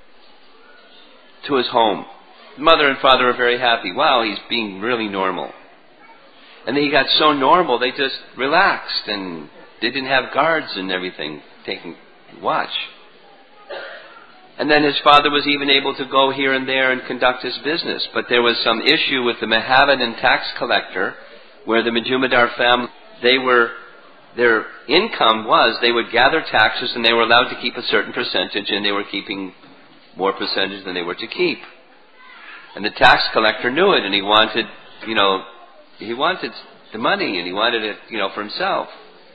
to his home. Mother and father are very happy. Wow, he's being really normal. And then he got so normal, they just relaxed and they didn't have guards and everything taking watch. And then his father was even able to go here and there and conduct his business. But there was some issue with the Mahavadan tax collector where the Majumdar family, their income was they would gather taxes and they were allowed to keep a certain percentage, and they were keeping more percentage than they were to keep. And the tax collector knew it, and he wanted the money, and he wanted it, for himself.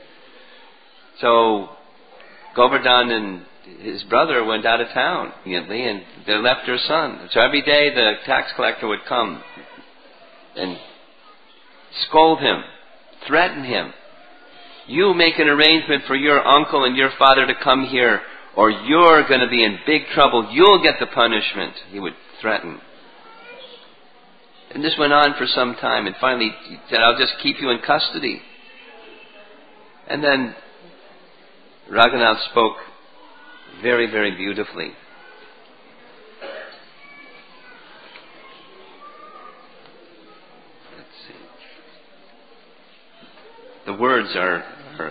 So Govardhan and his brother went out of town immediately, and they left their son. So every day the tax collector would come and scold him, threaten him. You make an arrangement for your uncle and your father to come here, or you're going to be in big trouble. You'll get the punishment. He would threaten. And this went on for some time, and finally he said, I'll just keep you in custody. And then Raghunath spoke very, very beautifully. Let's see. The words are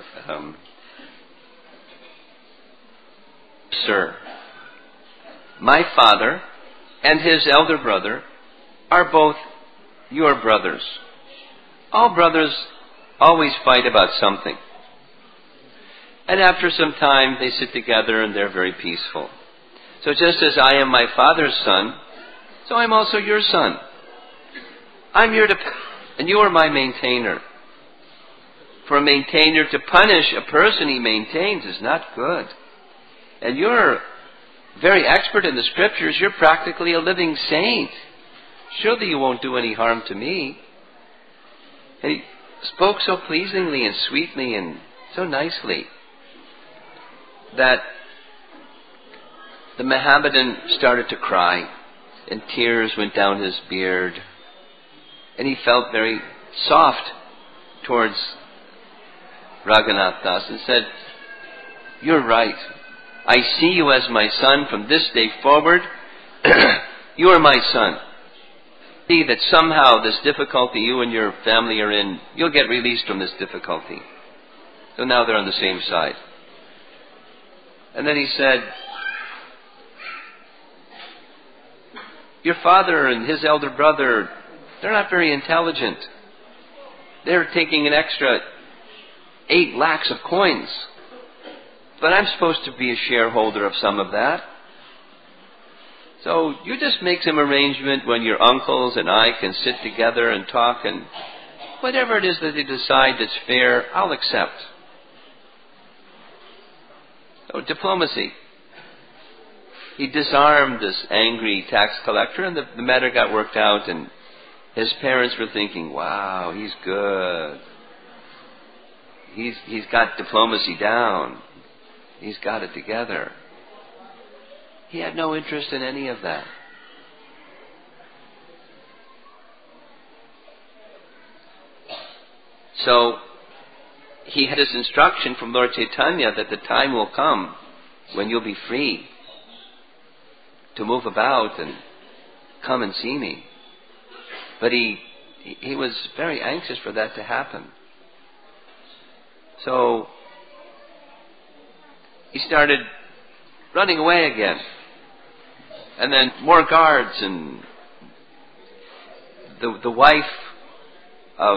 Sir, my father and his elder brother are both your brothers. All brothers always fight about something. And after some time, they sit together and they're very peaceful. So just as I am my father's son, so I'm also your son. I'm here to, and you are my maintainer. For a maintainer to punish a person he maintains is not good. And you're very expert in the scriptures. You're practically a living saint. Surely you won't do any harm to me. And he spoke so pleasingly and sweetly and so nicely that the Mohammedan started to cry, and tears went down his beard, and he felt very soft towards Raghunath Das and said, you're right. I see you as my son from this day forward. You are my son. See that somehow this difficulty you and your family are in, you'll get released from this difficulty. So now they're on the same side. And then he said, your father and his elder brother, they're not very intelligent. They're taking an extra 8 lakhs of coins. But I'm supposed to be a shareholder of some of that. So you just make some arrangement when your uncles and I can sit together and talk, and whatever it is that they decide that's fair, I'll accept. So diplomacy. He disarmed this angry tax collector, and the matter got worked out, and his parents were thinking, wow, he's good. He's got diplomacy down. He's got it together. He had no interest in any of that. So he had this instruction from Lord Chaitanya that the time will come when you'll be free to move about and come and see me. But he was very anxious for that to happen. So he started running away again. And then more guards, and the wife of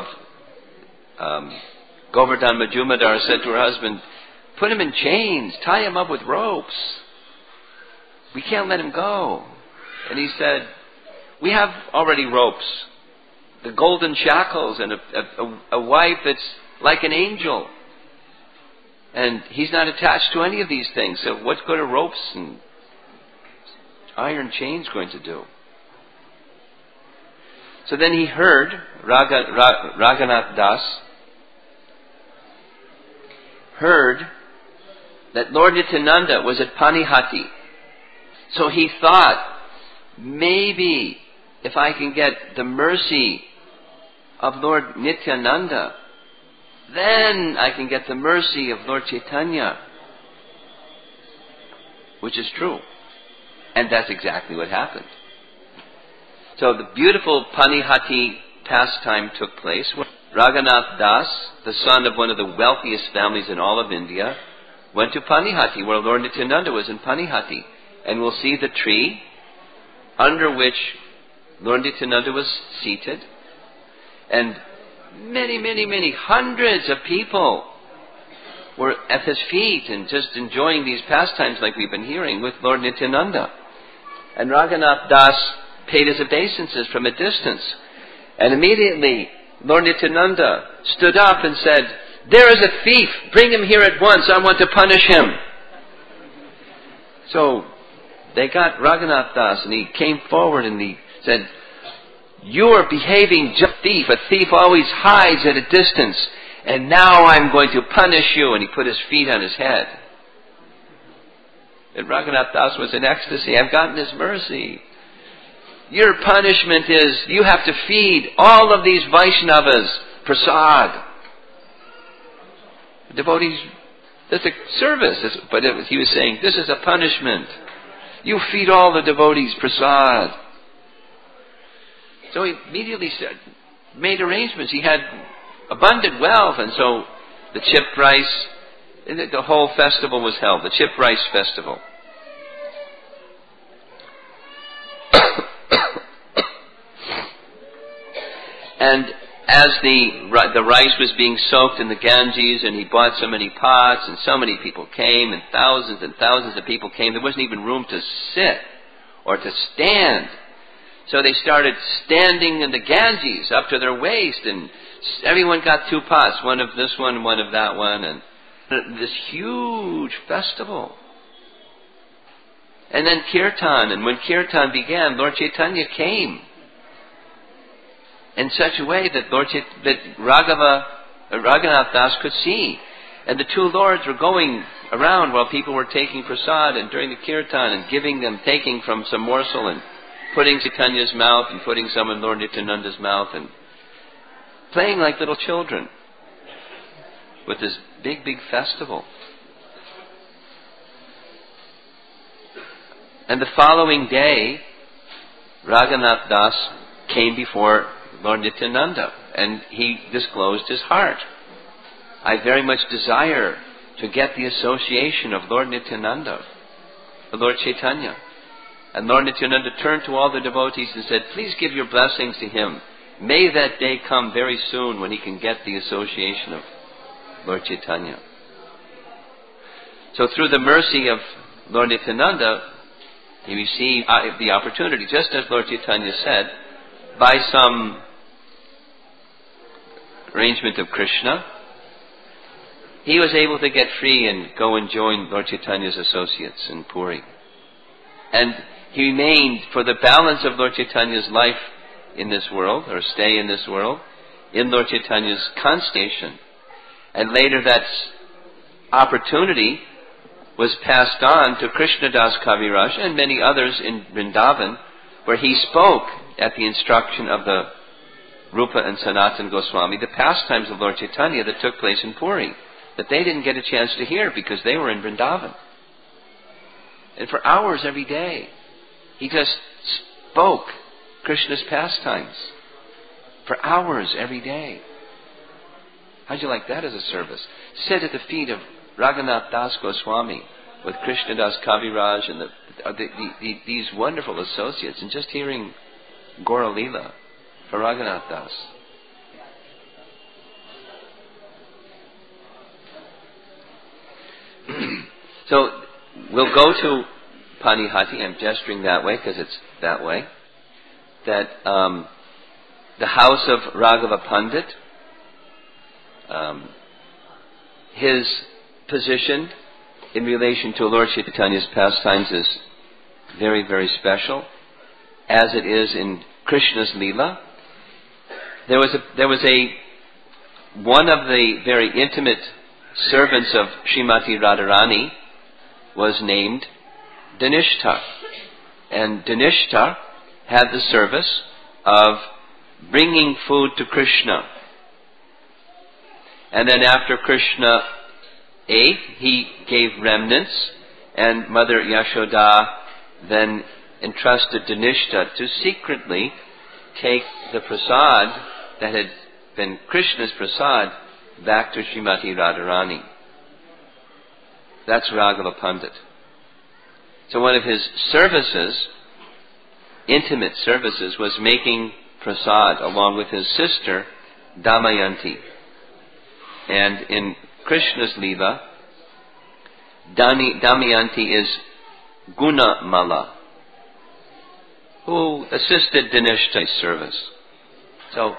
Govardhan Majumdar said to her husband, put him in chains, tie him up with ropes. We can't let him go. And he said, we have already ropes, the golden shackles, and a wife that's like an angel. And he's not attached to any of these things, so what's good are ropes and iron chains going to do? So then he heard, Raghunath Das heard that Lord Nityananda was at Panihati. So he thought, maybe if I can get the mercy of Lord Nityananda, then I can get the mercy of Lord Chaitanya. Which is true. And that's exactly what happened. So the beautiful Panihati pastime took place when Raghunath Das, the son of one of the wealthiest families in all of India, went to Panihati, where Lord Nityananda was in Panihati. And we'll see the tree under which Lord Nityananda was seated. And many, hundreds of people were at his feet and just enjoying these pastimes like we've been hearing with Lord Nityananda. And Raghunath Das paid his obeisances from a distance. And immediately Lord Nityananda stood up and said, there is a thief, bring him here at once, I want to punish him. So they got Raghunath Das, and he came forward and he said, You are behaving just like a thief. A thief always hides at a distance. And now I'm going to punish you. And he put his feet on his head. And Raghunath Das was in ecstasy. I've gotten his mercy. Your punishment is you have to feed all of these Vaishnavas prasad. Devotees, that's a service. But he was saying, this is a punishment. You feed all the devotees prasad. So he immediately made arrangements. He had abundant wealth, and so the chipped rice, the whole festival was held, the chipped rice festival. And as the rice was being soaked in the Ganges, and he bought so many pots, and so many people came, and thousands of people came, there wasn't even room to sit or to stand. So they started standing in the Ganges up to their waist, and everyone got 2 pots, one of this one, one of that one, and this huge festival. And then Kirtan, and when Kirtan began, Lord Chaitanya came in such a way that Raghunath Das could see. And the 2 lords were going around while people were taking prasad, and during the Kirtan, and giving them, taking from some morsel, and putting Chaitanya's mouth, and putting some in Lord Nityananda's mouth, and playing like little children with this big, big festival. And the following day, Raghunath Das came before Lord Nityananda, and he disclosed his heart. I very much desire to get the association of Lord Nityananda, of Lord Chaitanya. And Lord Nityananda turned to all the devotees and said, please give your blessings to him. May that day come very soon when he can get the association of Lord Chaitanya. So through the mercy of Lord Nityananda, he received the opportunity, just as Lord Chaitanya said, by some arrangement of Krishna, he was able to get free and go and join Lord Chaitanya's associates in Puri. And he remained for the balance of Lord Chaitanya's life in this world, or stay in this world, in Lord Chaitanya's constellation. And later that opportunity was passed on to Krishnadas Kaviraj and many others in Vrindavan, where he spoke at the instruction of the Rupa and Sanatana Goswami, the pastimes of Lord Chaitanya that took place in Puri, that they didn't get a chance to hear because they were in Vrindavan. And for hours every day, he just spoke Krishna's pastimes. For hours every day. How'd you like that as a service? Sit at the feet of Raghunath Das Goswami with Krishnadas Kaviraj and these wonderful associates, and just hearing Gaura Leela for Raghunath Das. So we'll go to Panihati. I'm gesturing that way because it's that way. That the house of Raghava Pandit, his position in relation to Lord Chaitanya's pastimes is very, very special, as it is in Krishna's Leela. There was one of the very intimate servants of Srimati Radharani was named Dhanishta. And Dhanishta had the service of bringing food to Krishna. And then after Krishna ate, he gave remnants, and Mother Yashoda then entrusted Dhanishta to secretly take the prasad that had been Krishna's prasad back to Srimati Radharani. That's Raghava Pandit. So one of his services, intimate services, was making prasad along with his sister Damayanti. And in Krishna's Leela, Damayanti is Gunamala, who assisted Dhanishta's service. So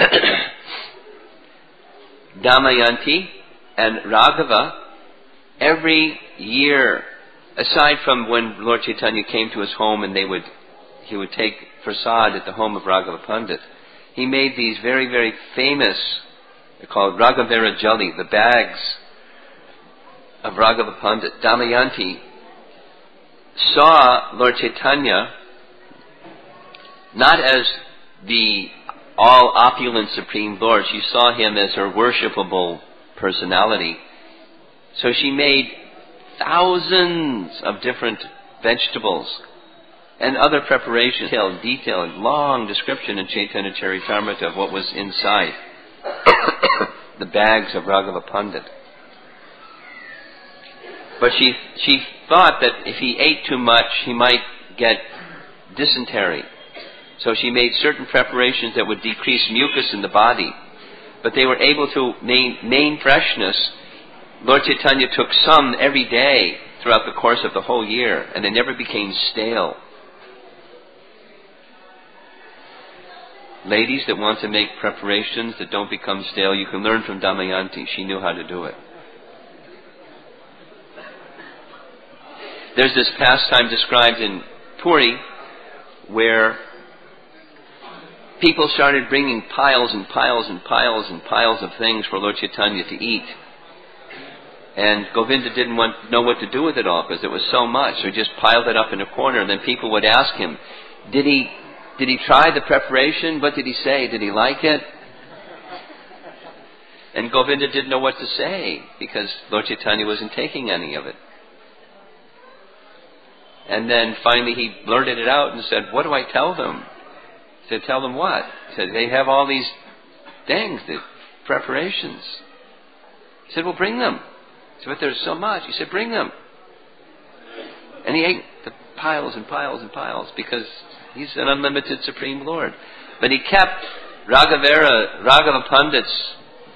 Damayanti and Raghava, every year, aside from when Lord Chaitanya came to his home and he would take prasad at the home of Raghava Pandit, he made these very, very famous, they're called Raghavera Jali, the bags of Raghava Pandit. Damayanti saw Lord Chaitanya not as the all-opulent Supreme Lord. She saw him as her worshipable personality. So she made thousands of different vegetables and other preparations, detailed, long description in Chaitanya Charitamrita of what was inside the bags of Raghava Pandit. But she thought that if he ate too much, he might get dysentery. So she made certain preparations that would decrease mucus in the body. But they were able to maintain freshness. Lord Chaitanya took some every day throughout the course of the whole year, and they never became stale. Ladies that want to make preparations that don't become stale, you can learn from Damayanti. She knew how to do it. There's this pastime described in Puri where people started bringing piles and piles and piles and piles of things for Lord Chaitanya to eat. And Govinda didn't know what to do with it all because it was so much. So he just piled it up in a corner, and then people would ask him, did he try the preparation? What did he say? Did he like it? And Govinda didn't know what to say because Lord Chaitanya wasn't taking any of it. And then finally he blurted it out and said, what do I tell them? He said, tell them what? He said, they have all these things, the preparations. He said, well, bring them. He said, but there's so much. He said, bring them. And he ate the piles and piles and piles because he's an unlimited Supreme Lord. But he kept Raghava Pandit's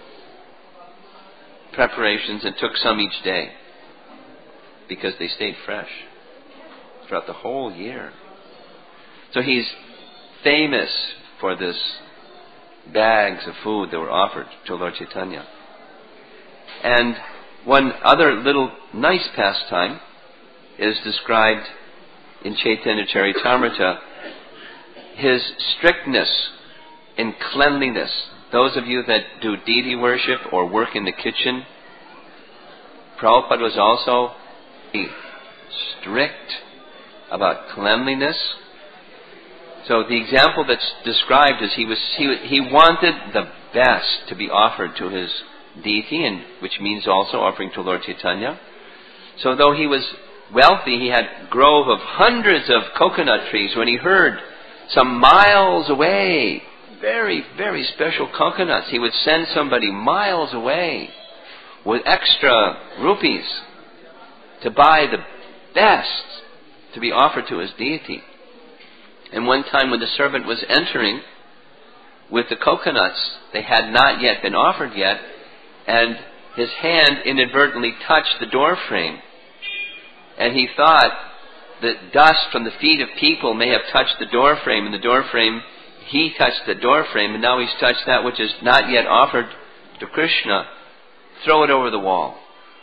preparations and took some each day because they stayed fresh throughout the whole year. So he's famous for this bags of food that were offered to Lord Chaitanya. And one other little nice pastime is described in Chaitanya Charitamrita, his strictness in cleanliness. Those of you that do deity worship or work in the kitchen, Prabhupada was also strict about cleanliness. So the example that's described is he wanted the best to be offered to his deity, and which means also offering to Lord Chaitanya. So though he was wealthy, he had a grove of hundreds of coconut trees. When he heard some miles away, very, very special coconuts, he would send somebody miles away with extra rupees to buy the best to be offered to his deity. And one time when the servant was entering with the coconuts, they had not yet been offered yet, and his hand inadvertently touched the door frame. And he thought that dust from the feet of people may have touched the door frame, and the door frame, he touched the door frame, and now he's touched that which is not yet offered to Krishna. Throw it over the wall.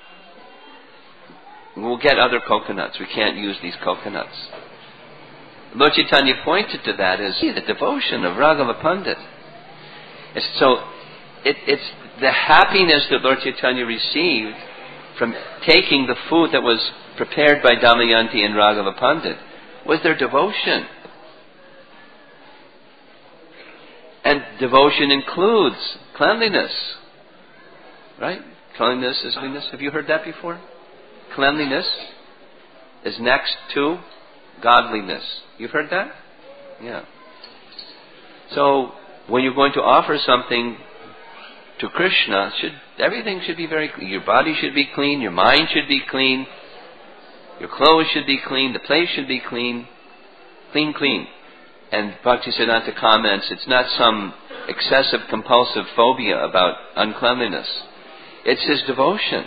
We'll get other coconuts. We can't use these coconuts. Lord Chaitanya pointed to that as the devotion of Raghava Pandit. It's the happiness that Lord Chaitanya received from taking the food that was prepared by Damayanti and Raghava Pandit was their devotion. And devotion includes cleanliness. Right? Cleanliness is cleanliness. Have you heard that before? Cleanliness is next to godliness. You've heard that? Yeah. So, when you're going to offer something to Krishna, everything should be very clean. Your body should be clean, your mind should be clean, your clothes should be clean, the place should be clean. Clean, clean. And Bhaktisiddhanta comments, it's not some excessive compulsive phobia about uncleanliness. It's his devotion.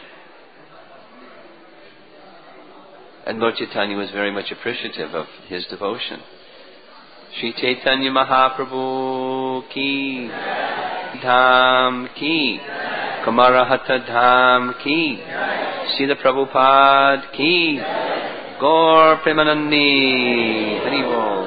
And Lord Chaitanya was very much appreciative of his devotion. Shri Chaitanya Mahaprabhu ki, Dham ki, Kamarahata Dham ki, Srila Prabhupada ki, Gaur Premanandi, Hari Bol.